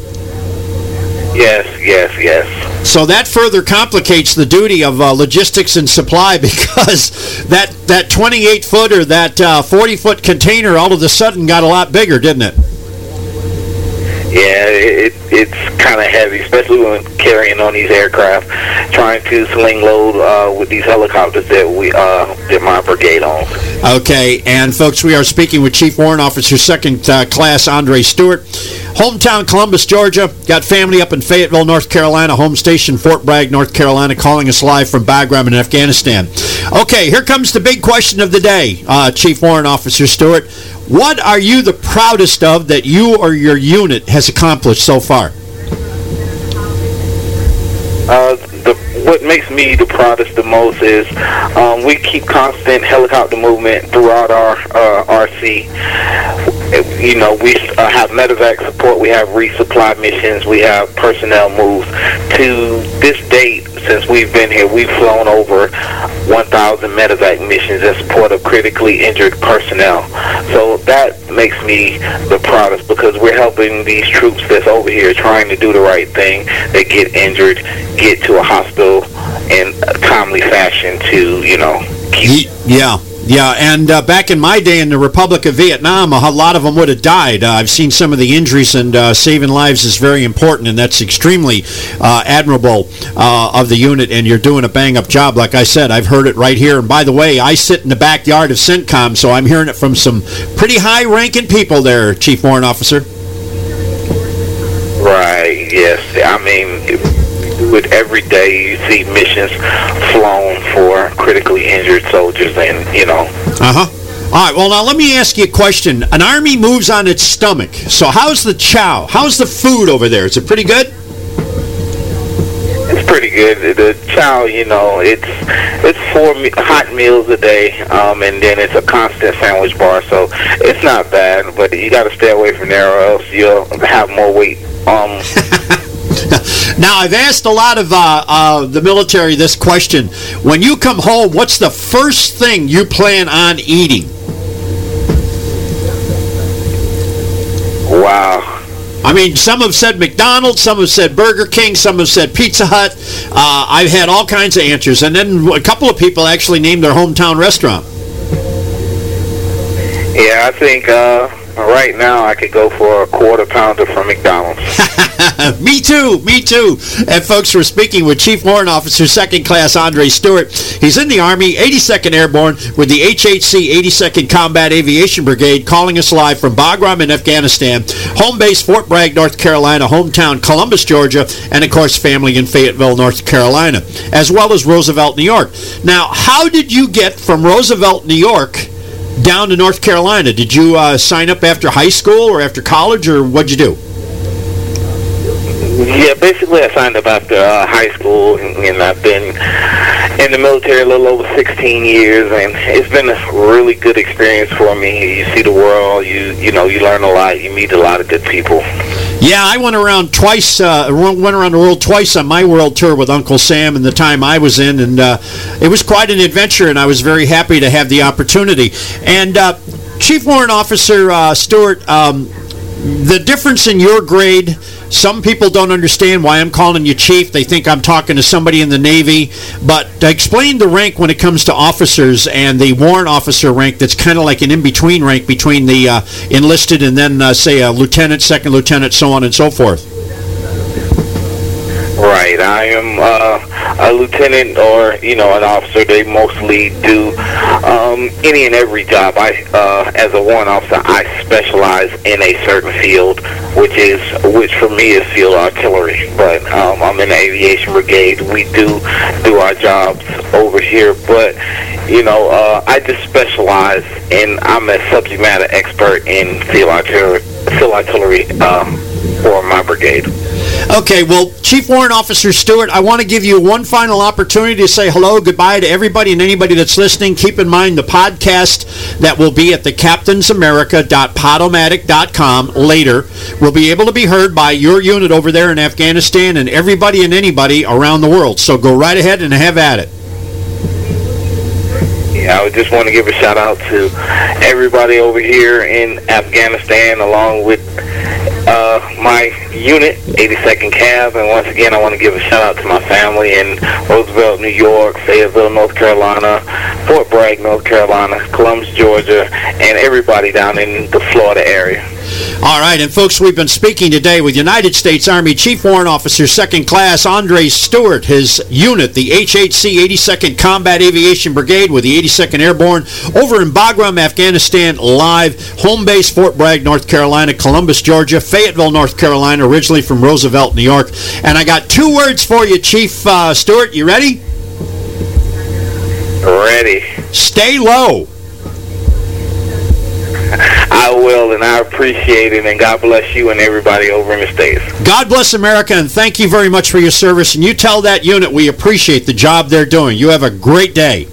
Yes, yes, yes. So that further complicates the duty of uh, logistics and supply, because that that twenty-eight foot or that uh, forty foot container all of a sudden got a lot bigger, didn't it? Yeah, it, it's kind of heavy, especially when carrying on these aircraft, trying to sling load uh, with these helicopters that we uh, that my brigade owns. Okay, and folks, we are speaking with Chief Warrant Officer Second uh, Class Andre Stewart. Hometown Columbus, Georgia. Got family up in Fayetteville, North Carolina. Home station Fort Bragg, North Carolina. Calling us live from Bagram in Afghanistan. Okay, here comes the big question of the day, uh, Chief Warrant Officer Stewart. What are you the proudest of that you or your unit has accomplished so far? Uh, the, what makes me the proudest the most is um, we keep constant helicopter movement throughout our uh, R C. You know, we uh, have medevac support, we have resupply missions, we have personnel moves. To this date, since we've been here, we've flown over one thousand medevac missions in support of critically injured personnel. So that makes me the proudest, because we're helping these troops that's over here trying to do the right thing. They get injured, get to a hospital in a timely fashion to, you know, keep... Yeah. Yeah, and uh, back in my day in the Republic of Vietnam, a lot of them would have died. Uh, I've seen some of the injuries, and uh, saving lives is very important, and that's extremely uh, admirable uh, of the unit, and you're doing a bang-up job. Like I said, I've heard it right here. And by the way, I sit in the backyard of CENTCOM, so I'm hearing it from some pretty high-ranking people there, Chief Warrant Officer. Right, yes. I mean... It, with every day you see missions flown for critically injured soldiers, and you know. Uh-huh. All right, well, now let me ask you a question. An army moves on its stomach, so how's the chow? How's the food over there? Is it pretty good? It's pretty good. The chow, you know, it's it's four me- hot meals a day, um, and then it's a constant sandwich bar, so it's not bad, but you got to stay away from there or else you'll have more weight. Um Now, I've asked a lot of uh, uh, the military this question. When you come home, what's the first thing you plan on eating? Wow. I mean, some have said McDonald's, some have said Burger King, some have said Pizza Hut. Uh, I've had all kinds of answers. And then a couple of people actually named their hometown restaurant. Yeah, I think... Uh right now, I could go for a quarter pounder from McDonald's. Me too, me too. And folks, we're speaking with Chief Warrant Officer Second Class Andre Stewart. He's in the Army, eighty-second Airborne, with the H H C eighty-second Combat Aviation Brigade, calling us live from Bagram in Afghanistan. Home base Fort Bragg, North Carolina. Hometown Columbus, Georgia. And, of course, family in Fayetteville, North Carolina, as well as Roosevelt, New York. Now, how did you get from Roosevelt, New York, down to North Carolina? Did you uh, sign up after high school or after college, or what'd you do? Yeah, basically I signed up after uh, high school, and, and I've been in the military a little over sixteen years, and it's been a really good experience for me. You see the world, you you know, you learn a lot, you meet a lot of good people. Yeah, I went around twice, uh, went around the world twice on my world tour with Uncle Sam in the time I was in, and uh, it was quite an adventure, and I was very happy to have the opportunity. And uh, Chief Warrant Officer uh, Stewart, um, the difference in your grade, some people don't understand why I'm calling you Chief. They think I'm talking to somebody in the Navy. But explain the rank when it comes to officers and the warrant officer rank that's kind of like an in-between rank between the uh, enlisted and then, uh, say, a lieutenant, second lieutenant, so on and so forth. Right. I am uh, a lieutenant or, you know, an officer. They mostly do um, any and every job. I, uh, as a warrant officer, I specialize in a certain field, which is, which for me is field artillery. But um, I'm in the aviation brigade. We do do our jobs over here. But, you know, uh, I just specialize in, I'm a subject matter expert in field artillery, field artillery um, for my brigade. Okay, well, Chief Warrant Officer Stewart, I want to give you one final opportunity to say hello, goodbye to everybody and anybody that's listening. Keep in mind the podcast that will be at the captains america dot podomatic dot com later will be able to be heard by your unit over there in Afghanistan and everybody and anybody around the world. So go right ahead and have at it. Yeah, I would just want to give a shout out to everybody over here in Afghanistan, along with uh, my unit, eighty-second Cav, and once again, I want to give a shout out to my family in Roosevelt, New York, Fayetteville, North Carolina, Fort Bragg, North Carolina, Columbus, Georgia, and everybody down in the Florida area. All right, and folks, we've been speaking today with United States Army Chief Warrant Officer second Class Andre Stewart, his unit, the H H C eighty-second Combat Aviation Brigade with the eighty-second Airborne, over in Bagram, Afghanistan, live, home base Fort Bragg, North Carolina, Columbus, Georgia, Fayetteville, North Carolina, originally from Roosevelt, New York. And I got two words for you, Chief uh, Stewart. You ready? Ready. Stay low. I will, and I appreciate it, and God bless you and everybody over in the States. God bless America, and thank you very much for your service. And you tell that unit we appreciate the job they're doing. You have a great day.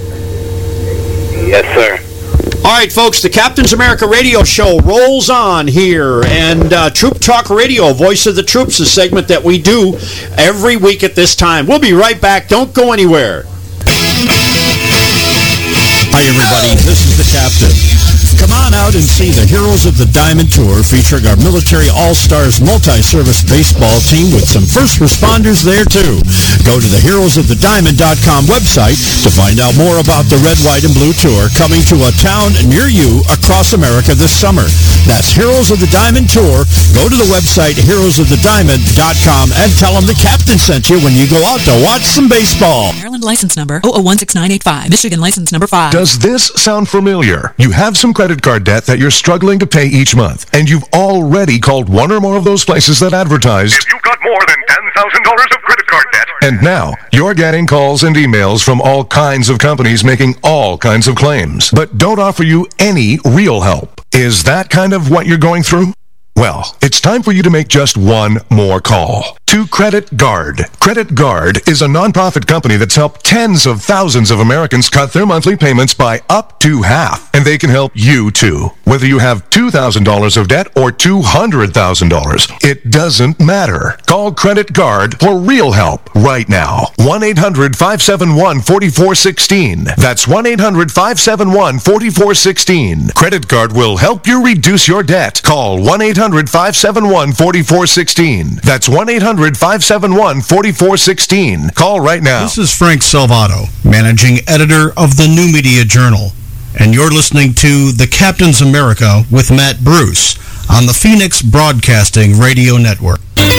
Yes, sir. All right, folks, the Captains America radio show rolls on here, and uh, Troop Talk Radio, Voice of the Troops, a segment that we do every week at this time. We'll be right back. Don't go anywhere. Hi, everybody. This is the Captain. Come on out and see the Heroes of the Diamond Tour featuring our military all-stars multi-service baseball team with some first responders there too. Go to the heroes of the diamond dot com website to find out more about the Red, White, and Blue Tour coming to a town near you across America this summer. That's Heroes of the Diamond Tour. Go to the website heroes of the diamond dot com and tell them the Captain sent you when you go out to watch some baseball. Maryland license number zero zero one six nine eight five. Michigan license number five. Does this sound familiar? You have some credit card debt that you're struggling to pay each month, and you've already called one or more of those places that advertised, if you've got more than ten thousand dollars of credit card debt. And now you're getting calls and emails from all kinds of companies making all kinds of claims, but don't offer you any real help. Is that kind of what you're going through? Well, it's time for you to make just one more call to Credit Guard. Credit Guard is a nonprofit company that's helped tens of thousands of Americans cut their monthly payments by up to half. And they can help you too. Whether you have two thousand dollars of debt or two hundred thousand dollars, it doesn't matter. Call Credit Guard for real help right now. one eight hundred five seven one four four one six. That's one eight hundred five seven one four four one six. Credit Guard will help you reduce your debt. Call one eight hundred five seven one four four one six. That's one eight hundred five seven one four four one six. Call right now. This is Frank Salvato, Managing Editor of the New Media Journal, and you're listening to The Captains America with Matt Bruce on the Phoenix Broadcasting Radio Network.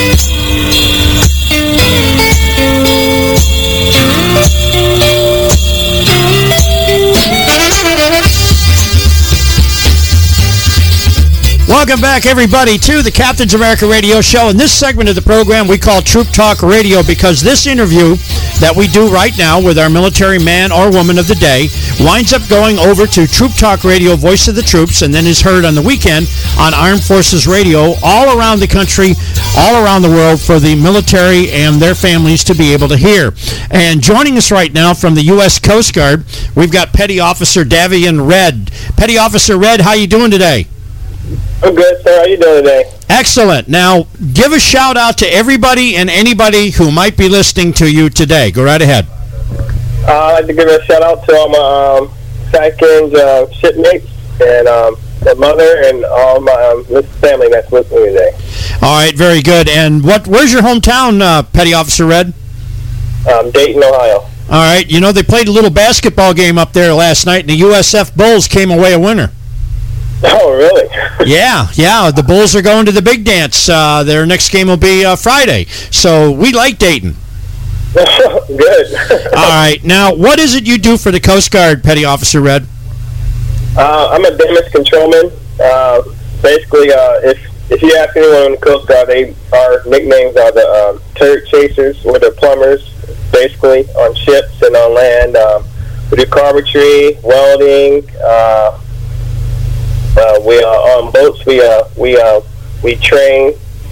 Welcome back, everybody, to the Captains America Radio Show. In this segment of the program, we call Troop Talk Radio because this interview that we do right now with our military man or woman of the day winds up going over to Troop Talk Radio, Voice of the Troops, and then is heard on the weekend on Armed Forces Radio all around the country, all around the world for the military and their families to be able to hear. And joining us right now from the U S Coast Guard, we've got Petty Officer Davian Red. Petty Officer Red, how you doing today? I'm good, sir. How you doing today? Excellent. Now, give a shout out to everybody and anybody who might be listening to you today. Go right ahead. Uh, I'd like to give a shout out to all my um, seconds, uh, shipmates, and um, my mother, and all my um, family that's with me today. All right, very good. And what? Where's your hometown, uh, Petty Officer Red? Um, Dayton, Ohio. All right. You know, they played a little basketball game up there last night, and the U S F Bulls came away a winner. Oh, really? yeah, yeah. The Bulls are going to the big dance. Uh, their next game will be uh, Friday. So we like Dayton. Good. All right. Now, what is it you do for the Coast Guard, Petty Officer Red? Uh, I'm a damage controlman. Uh, basically, uh, if if you ask anyone in the Coast Guard, they our nicknames are the um, turret chasers, or the plumbers, basically on ships and on land. Um, we do carpentry, welding. Uh, Uh, we uh, on boats. We uh, we uh, we train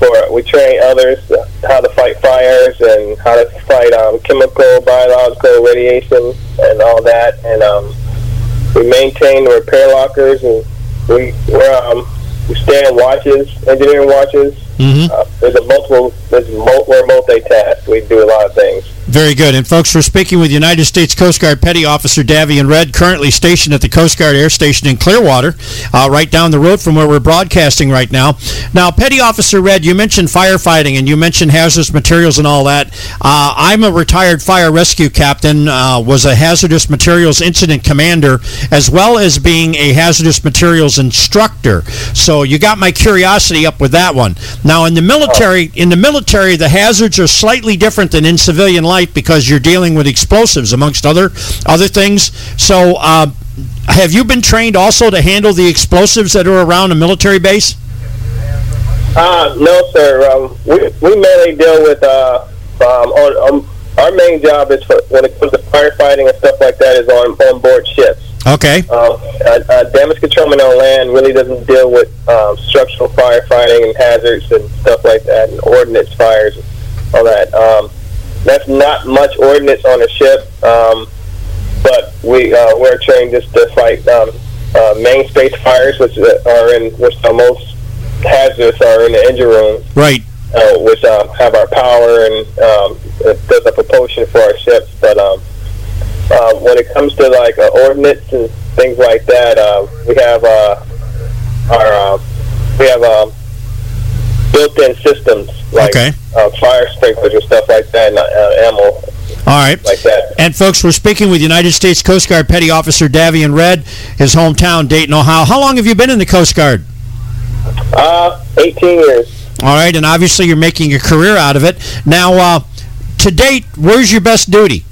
for we train others how to fight fires and how to fight um, chemical, biological radiation and all that. And um, we maintain repair lockers, and we we're, um, we stay on watches, engineering watches. Mm-hmm. Uh, there's a multiple. There's mul- we're multitask. We do a lot of things. Very good. And, folks, we're speaking with United States Coast Guard Petty Officer Davian Red, currently stationed at the Coast Guard Air Station in Clearwater, uh, right down the road from where we're broadcasting right now. Now, Petty Officer Red, you mentioned firefighting, and you mentioned hazardous materials and all that. Uh, I'm a retired fire rescue captain, uh, was a hazardous materials incident commander, as well as being a hazardous materials instructor. So you got my curiosity up with that one. Now, in the military, in the military, the hazards are slightly different than in civilian life, because you're dealing with explosives amongst other other things. So uh, have you been trained also to handle the explosives that are around a military base? Uh, no, sir. Um, we, we mainly deal with, uh, um, on, um, our main job is for, when it comes to firefighting and stuff like that, is on, on board ships. Okay. Uh, uh, uh, damage controlman on land really doesn't deal with um, structural firefighting and hazards and stuff like that, and ordnance fires and all that. Um, That's not much ordnance on a ship, um, but we uh, we're trained just to fight um, uh, main space fires, which are in which the most hazardous are in the engine room, right? Uh, which uh, have our power and um, it does a propulsion for our ships. But um, uh, when it comes to like uh, ordnance and things like that, uh, we have uh, our uh, we have um, built-in systems like okay. uh, fire sprinklers and stuff like that, and uh, ammo. All right. Like that. And, folks, we're speaking with United States Coast Guard Petty Officer Davian Red, his hometown, Dayton, Ohio. How long have you been in the Coast Guard? Uh, eighteen years. All right, and obviously you're making a career out of it. Now, uh, to date, where's your best duty?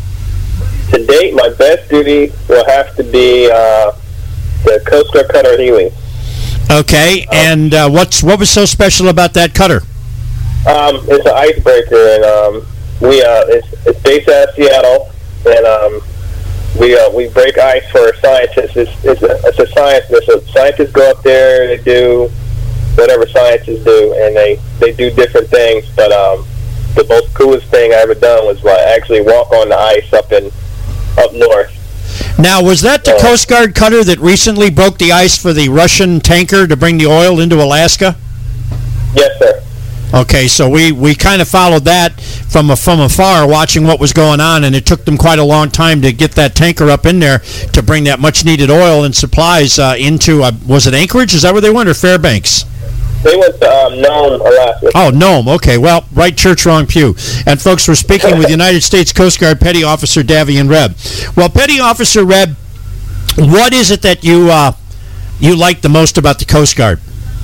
To date, my best duty will have to be uh, the Coast Guard Cutter Healy. Okay, and uh, what's what was so special about that cutter? Um, it's an icebreaker, and um, we uh, it's, it's based out of Seattle, and um, we uh, we break ice for scientists. It's it's a, it's a science mission. Scientists go up there, they do whatever scientists do, and they, they do different things. But um, the most coolest thing I ever done was like, actually walk on the ice up in up north. Now, was that the uh, Coast Guard cutter that recently broke the ice for the Russian tanker to bring the oil into Alaska? Yes, sir. Okay, so we, we kind of followed that from a, from afar, watching what was going on, and it took them quite a long time to get that tanker up in there to bring that much-needed oil and supplies uh, into, uh, was it Anchorage? Is that where they went, or Fairbanks? They went to um, Nome, Alaska. Oh, Nome. Okay. Well, right church, wrong pew. And, folks, we're speaking with United States Coast Guard Petty Officer Davian Reb. Well, Petty Officer Reb, what is it that you uh, you like the most about the Coast Guard?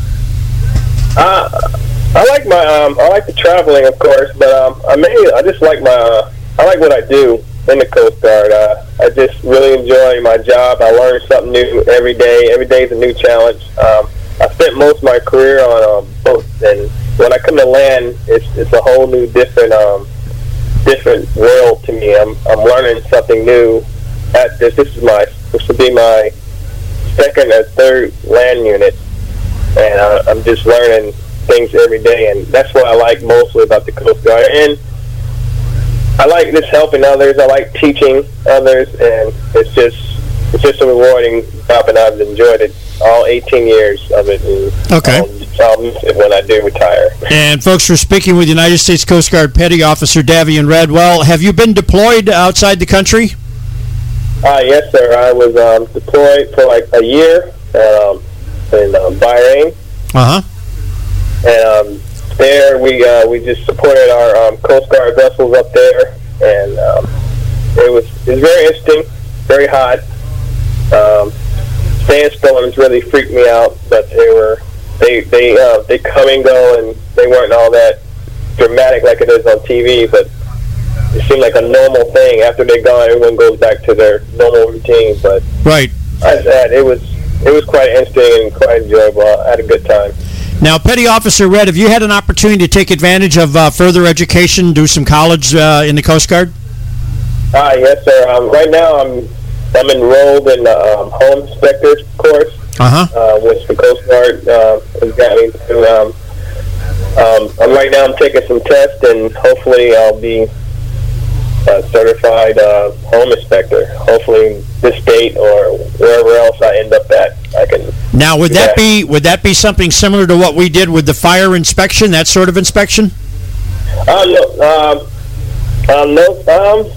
Uh, I like my um, I like the traveling, of course, but um, I mainly I just like my uh, I like what I do in the Coast Guard. Uh, I just really enjoy my job. I learn something new every day. Every day is a new challenge. Um, I spent most of my career on um, boats, and when I come to land, it's it's a whole new, different, um, different world to me. I'm I'm learning something new. At this, this is my this will be my second or third land unit, and uh, I'm just learning things every day, and that's what I like mostly about the Coast Guard. And I like just helping others. I like teaching others, and it's just it's just a rewarding job, and I've enjoyed it all eighteen years of it. And okay. I'll, I'll miss it when I do retire. And, folks, we're speaking with United States Coast Guard Petty Officer Davian Red. Well, have you been deployed outside the country? Uh, yes, sir. I was um, deployed for like a year um, in uh, Bahrain. Uh-huh. And um, there we uh, we just supported our um, Coast Guard vessels up there, and um, it was it was very interesting, very hot. Um, sandstorms really freaked me out, but they were they they uh, they come and go, and they weren't all that dramatic like it is on T V. But it seemed like a normal thing. After they're gone, everyone goes back to their normal routine. But right, I said it was it was quite interesting and quite enjoyable. I had a good time. Now, Petty Officer Red, have you had an opportunity to take advantage of uh, further education, do some college uh, in the Coast Guard? Ah, uh, yes, sir. Um, right now, I'm I'm enrolled in the um, Home Inspector's course, uh-huh. uh, which the Coast Guard uh, has got me to. Um, um, I'm right now. I'm taking some tests, and hopefully, I'll be a certified uh, home inspector. Hopefully, this state or wherever else I end up at, I can. Now, would that be would that be something similar to what we did with the fire inspection? That sort of inspection? Uh, no, um, um, no, um,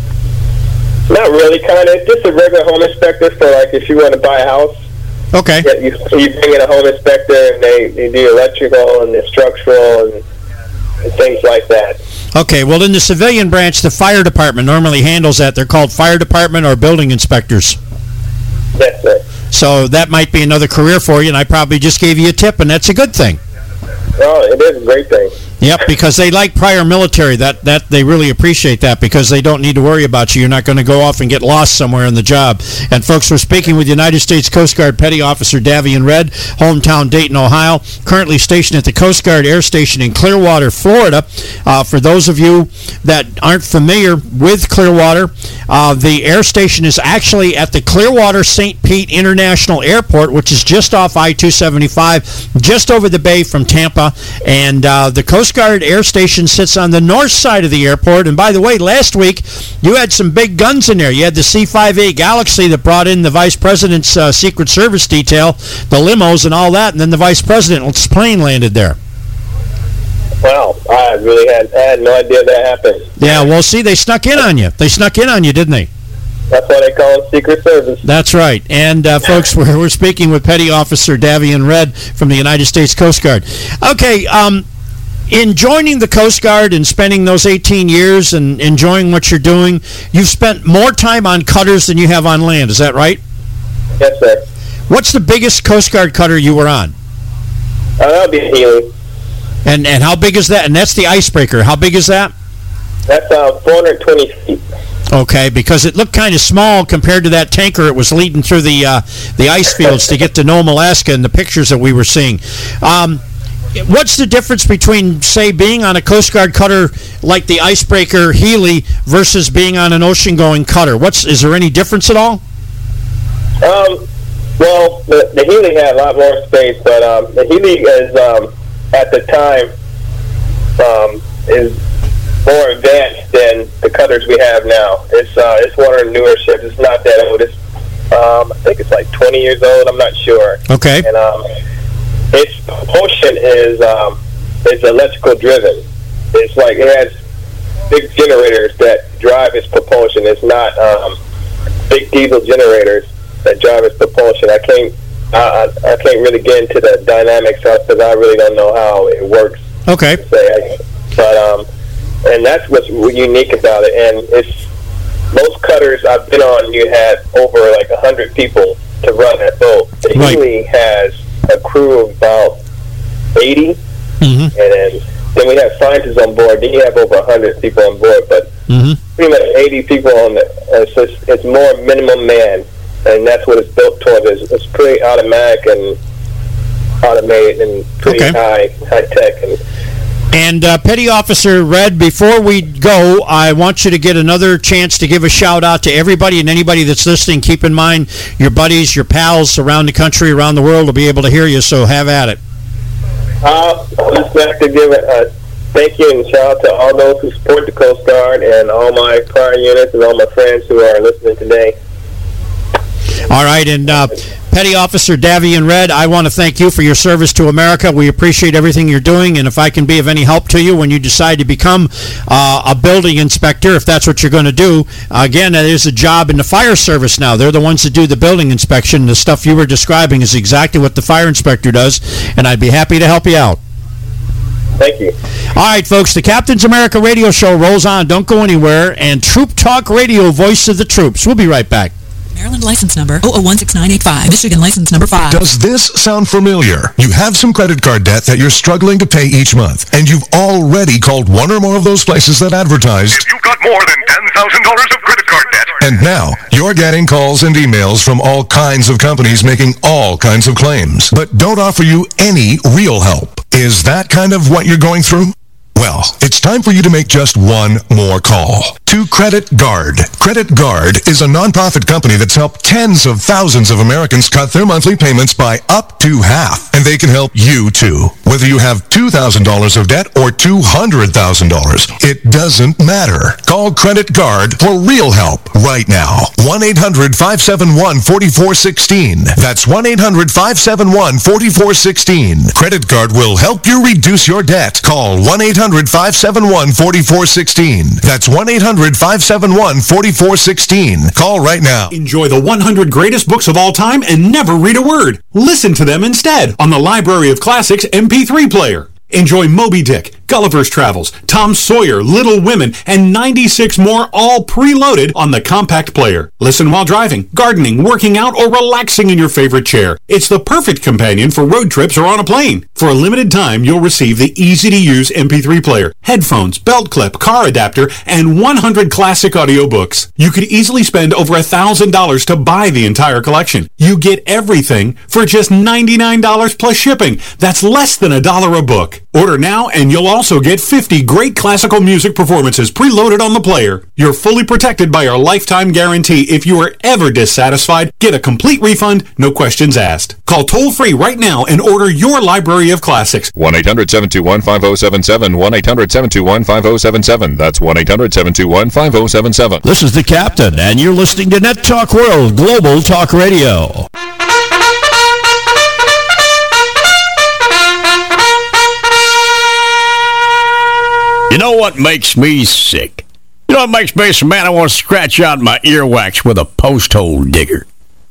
not really. Kind of just a regular home inspector for like if you want to buy a house. Okay. Yeah, you, you bring in a home inspector, and they, they do electrical and the structural and, and things like that. Okay. Well, in the civilian branch, the fire department normally handles that. They're called fire department or building inspectors. Yes, sir. So that might be another career for you, and I probably just gave you a tip, and that's a good thing. Oh, it is a great thing. Yep, because they like prior military. That that they really appreciate that because they don't need to worry about you. You're not going to go off and get lost somewhere in the job. And folks, we're speaking with United States Coast Guard Petty Officer Davian Red, hometown Dayton, Ohio, currently stationed at the Coast Guard Air Station in Clearwater, Florida. Uh, for those of you that aren't familiar with Clearwater, uh, the air station is actually at the Clearwater Saint Pete International Airport, which is just off I two seventy-five, just over the bay from Tampa. And uh, the Coast Guard Air Station sits on the north side of the airport. And by the way, last week you had some big guns in there. You had the C five A Galaxy that brought in the Vice President's uh, Secret Service detail, the limos and all that, and then the Vice President's plane landed there. Wow, I really had, I had no idea that happened. Yeah, well, see, they snuck in on you. They snuck in on you, didn't they? That's why they call it Secret Service. That's right. And, uh, folks, we're, we're speaking with Petty Officer Davian Red from the United States Coast Guard. Okay, um, in joining the Coast Guard and spending those eighteen years and enjoying what you're doing, you've spent more time on cutters than you have on land. Is that right? Yes, sir. What's the biggest Coast Guard cutter you were on? Uh, that would be Healy. And, and how big is that? And that's the Icebreaker. How big is that? That's uh, four hundred twenty feet. Okay, because it looked kind of small compared to that tanker it was leading through the uh, the ice fields to get to Nome, Alaska, and the pictures that we were seeing. Um, what's the difference between, say, being on a Coast Guard cutter like the Icebreaker Healy versus being on an ocean-going cutter? What's is there any difference at all? Um, well, the, the Healy had a lot more space, but um, the Healy is um, at the time um, is more advanced than the cutters we have now. It's uh, it's one of the newer ships. It's not that old. It's um, I think it's like twenty years old. I'm not sure. Okay. And um, its propulsion is um, is electrical driven. It's like it has big generators that drive its propulsion. It's not um, big diesel generators that drive its propulsion. I can't I, I can't really get into the dynamics because I really don't know how it works. Okay. Say, but um. And that's what's unique about it. And it's most cutters I've been on, you had over like a hundred people to run that boat. The right. Healy has a crew of about eighty, mm-hmm. and then, then we have scientists on board. Then you have over a hundred people on board, but mm-hmm. pretty much eighty people on the. It's just, it's more minimum man, and that's what it's built towards. It's, it's pretty automatic and automated and pretty okay. high high tech and. And uh, Petty Officer Red, before we go, I want you to get another chance to give a shout-out to everybody and anybody that's listening. Keep in mind your buddies, your pals around the country, around the world will be able to hear you, so have at it. Uh, I'd just like to give a thank you and shout-out to all those who support the Coast Guard and all my prior units and all my friends who are listening today. All right, and uh, Petty Officer Davian Red, I want to thank you for your service to America. We appreciate everything you're doing, and if I can be of any help to you when you decide to become uh, a building inspector, if that's what you're going to do, again, that is a job in the fire service now. They're the ones that do the building inspection. The stuff you were describing is exactly what the fire inspector does, and I'd be happy to help you out. Thank you. All right, folks, the Captain's America radio show rolls on. Don't go anywhere, and Troop Talk Radio, voice of the troops. We'll be right back. Maryland license number zero zero one six nine eight five. Michigan license number five. Does this sound familiar? You have some credit card debt that you're struggling to pay each month, and you've already called one or more of those places that advertised. If you've got more than ten thousand dollars of credit card debt. And now, you're getting calls and emails from all kinds of companies making all kinds of claims, but don't offer you any real help. Is that kind of what you're going through? Well, it's time for you to make just one more call to Credit Guard. Credit Guard is a nonprofit company that's helped tens of thousands of Americans cut their monthly payments by up to half. And they can help you too. Whether you have two thousand dollars of debt or two hundred thousand dollars, it doesn't matter. Call Credit Guard for real help right now. one eight hundred five seven one four four one six. That's one eight hundred five seven one four four one six. Credit Guard will help you reduce your debt. Call one eight hundred five seven one four four one six. That's one eight hundred five seven one four four one six. Call right now. Enjoy the one hundred greatest books of all time and never read a word. Listen to them instead on the Library of Classics M P three player. Enjoy Moby Dick, Gulliver's Travels, Tom Sawyer, Little Women, and ninety-six more, all preloaded on the compact player. Listen while driving, gardening, working out, or relaxing in your favorite chair. It's the perfect companion for road trips or on a plane. For a limited time, you'll receive the easy-to-use M P three player, headphones, belt clip, car adapter, and one hundred classic audiobooks. You could easily spend over one thousand dollars to buy the entire collection. You get everything for just ninety-nine dollars plus shipping. That's less than a dollar a book. Order now and you'll also get fifty great classical music performances preloaded on the player. You're fully protected by our lifetime guarantee. If you are ever dissatisfied, get a complete refund, no questions asked. Call toll-free right now and order your Library of Classics. one eight hundred seven two one five zero seven seven. one eight hundred seven two one five zero seven seven. That's one eight hundred seven two one five zero seven seven. This is the Captain, and you're listening to Net Talk World Global Talk Radio. You know what makes me sick? You know what makes me so mad I want to scratch out my earwax with a post hole digger?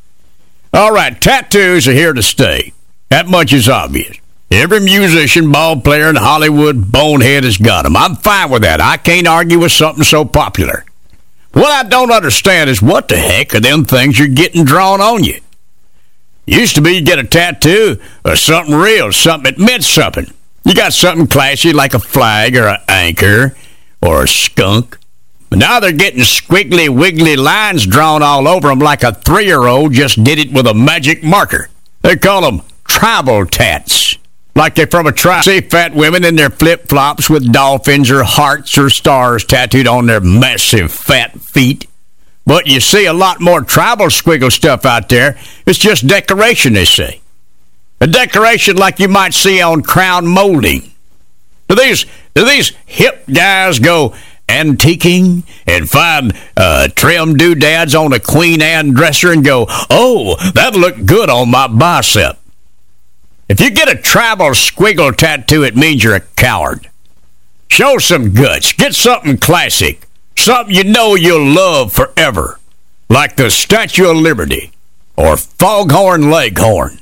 All right, tattoos are here to stay. That much is obvious. Every musician, ball player, and Hollywood bonehead has got them. I'm fine with that. I can't argue with something so popular. What I don't understand is what the heck are them things you're getting drawn on you? Used to be you get a tattoo or something real, something that meant something. You got something classy like a flag or an anchor or a skunk. But now they're getting squiggly, wiggly lines drawn all over them like a three-year-old just did it with a magic marker. They call them tribal tats. Like they're from a tribe. See fat women in their flip-flops with dolphins or hearts or stars tattooed on their massive fat feet. But you see a lot more tribal squiggle stuff out there. It's just decoration, they say. A decoration like you might see on crown molding. Do these do these hip guys go antiquing and find uh, trim doodads on a Queen Anne dresser and go, oh, that'll look good on my bicep? If you get a tribal squiggle tattoo, it means you're a coward. Show some guts. Get something classic. Something you know you'll love forever. Like the Statue of Liberty or Foghorn Leghorn.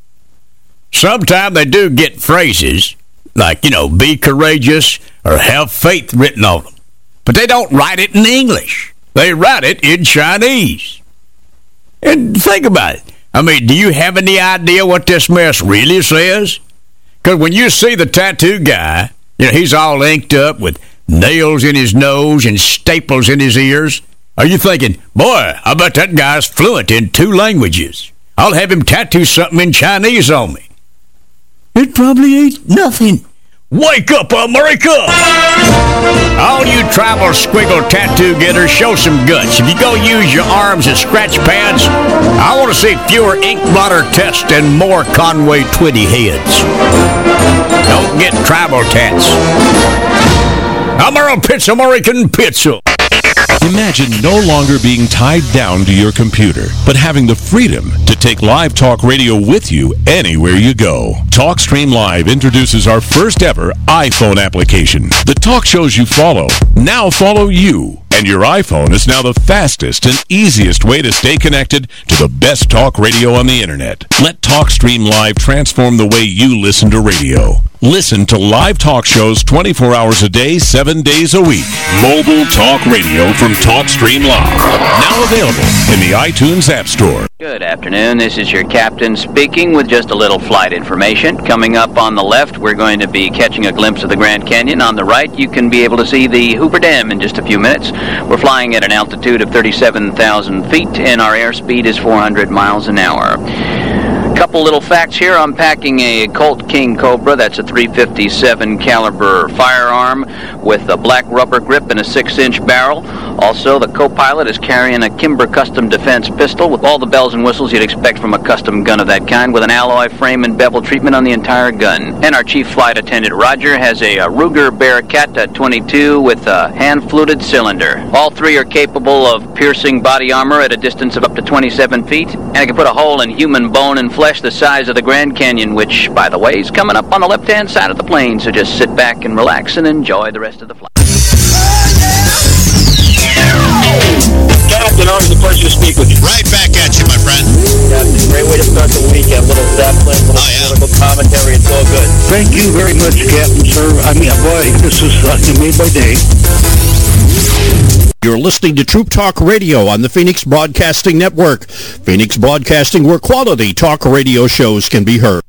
Sometimes they do get phrases like, you know, be courageous or have faith written on them. But they don't write it in English. They write it in Chinese. And think about it. I mean, do you have any idea what this mess really says? Because when you see the tattoo guy, you know, he's all inked up with nails in his nose and staples in his ears. Are you thinking, boy, I bet that guy's fluent in two languages. I'll have him tattoo something in Chinese on me. It probably ain't nothing. Wake up, America! All you tribal squiggle tattoo getters, show some guts. If you go use your arms as scratch pads, I want to see fewer ink blotter tests and more Conway Twitty heads. Don't get tribal tats. I'm Earl Pitts, American Pizza. Imagine no longer being tied down to your computer, but having the freedom to take live talk radio with you anywhere you go. TalkStream Live introduces our first ever iPhone application. The talk shows you follow now follow you. And your iPhone is now the fastest and easiest way to stay connected to the best talk radio on the internet. Let TalkStream Live transform the way you listen to radio. Listen to live talk shows twenty-four hours a day, seven days a week. Mobile talk radio from TalkStream Live. Now available in the iTunes App Store. Good afternoon. This is your captain speaking with just a little flight information. Coming up on the left, we're going to be catching a glimpse of the Grand Canyon. On the right, you can be able to see the Hoover Dam in just a few minutes. We're flying at an altitude of thirty-seven thousand feet, and our airspeed is four hundred miles an hour. Couple little facts here. I'm packing a Colt King Cobra. That's a three fifty-seven caliber firearm with a black rubber grip and a six inch barrel. Also, the co-pilot is carrying a Kimber Custom Defense pistol with all the bells and whistles you'd expect from a custom gun of that kind, with an alloy frame and bevel treatment on the entire gun. And our chief flight attendant, Roger, has a, a Ruger Bearcat twenty-two with a hand-fluted cylinder. All three are capable of piercing body armor at a distance of up to twenty-seven feet, and it can put a hole in human bone and flesh the size of the Grand Canyon, which, by the way, is coming up on the left-hand side of the plane, so just sit back and relax and enjoy the rest of the flight. Captain, always a pleasure to speak with you. Right back at you, my friend. Yeah, it's a great way to start the week. A little Zeppelin, a little oh, yeah. political commentary. It's all good. Thank you very much, Captain, sir. I mean, boy, this is uh, made my day. You're listening to Troop Talk Radio on the Phoenix Broadcasting Network. Phoenix Broadcasting, where quality talk radio shows can be heard.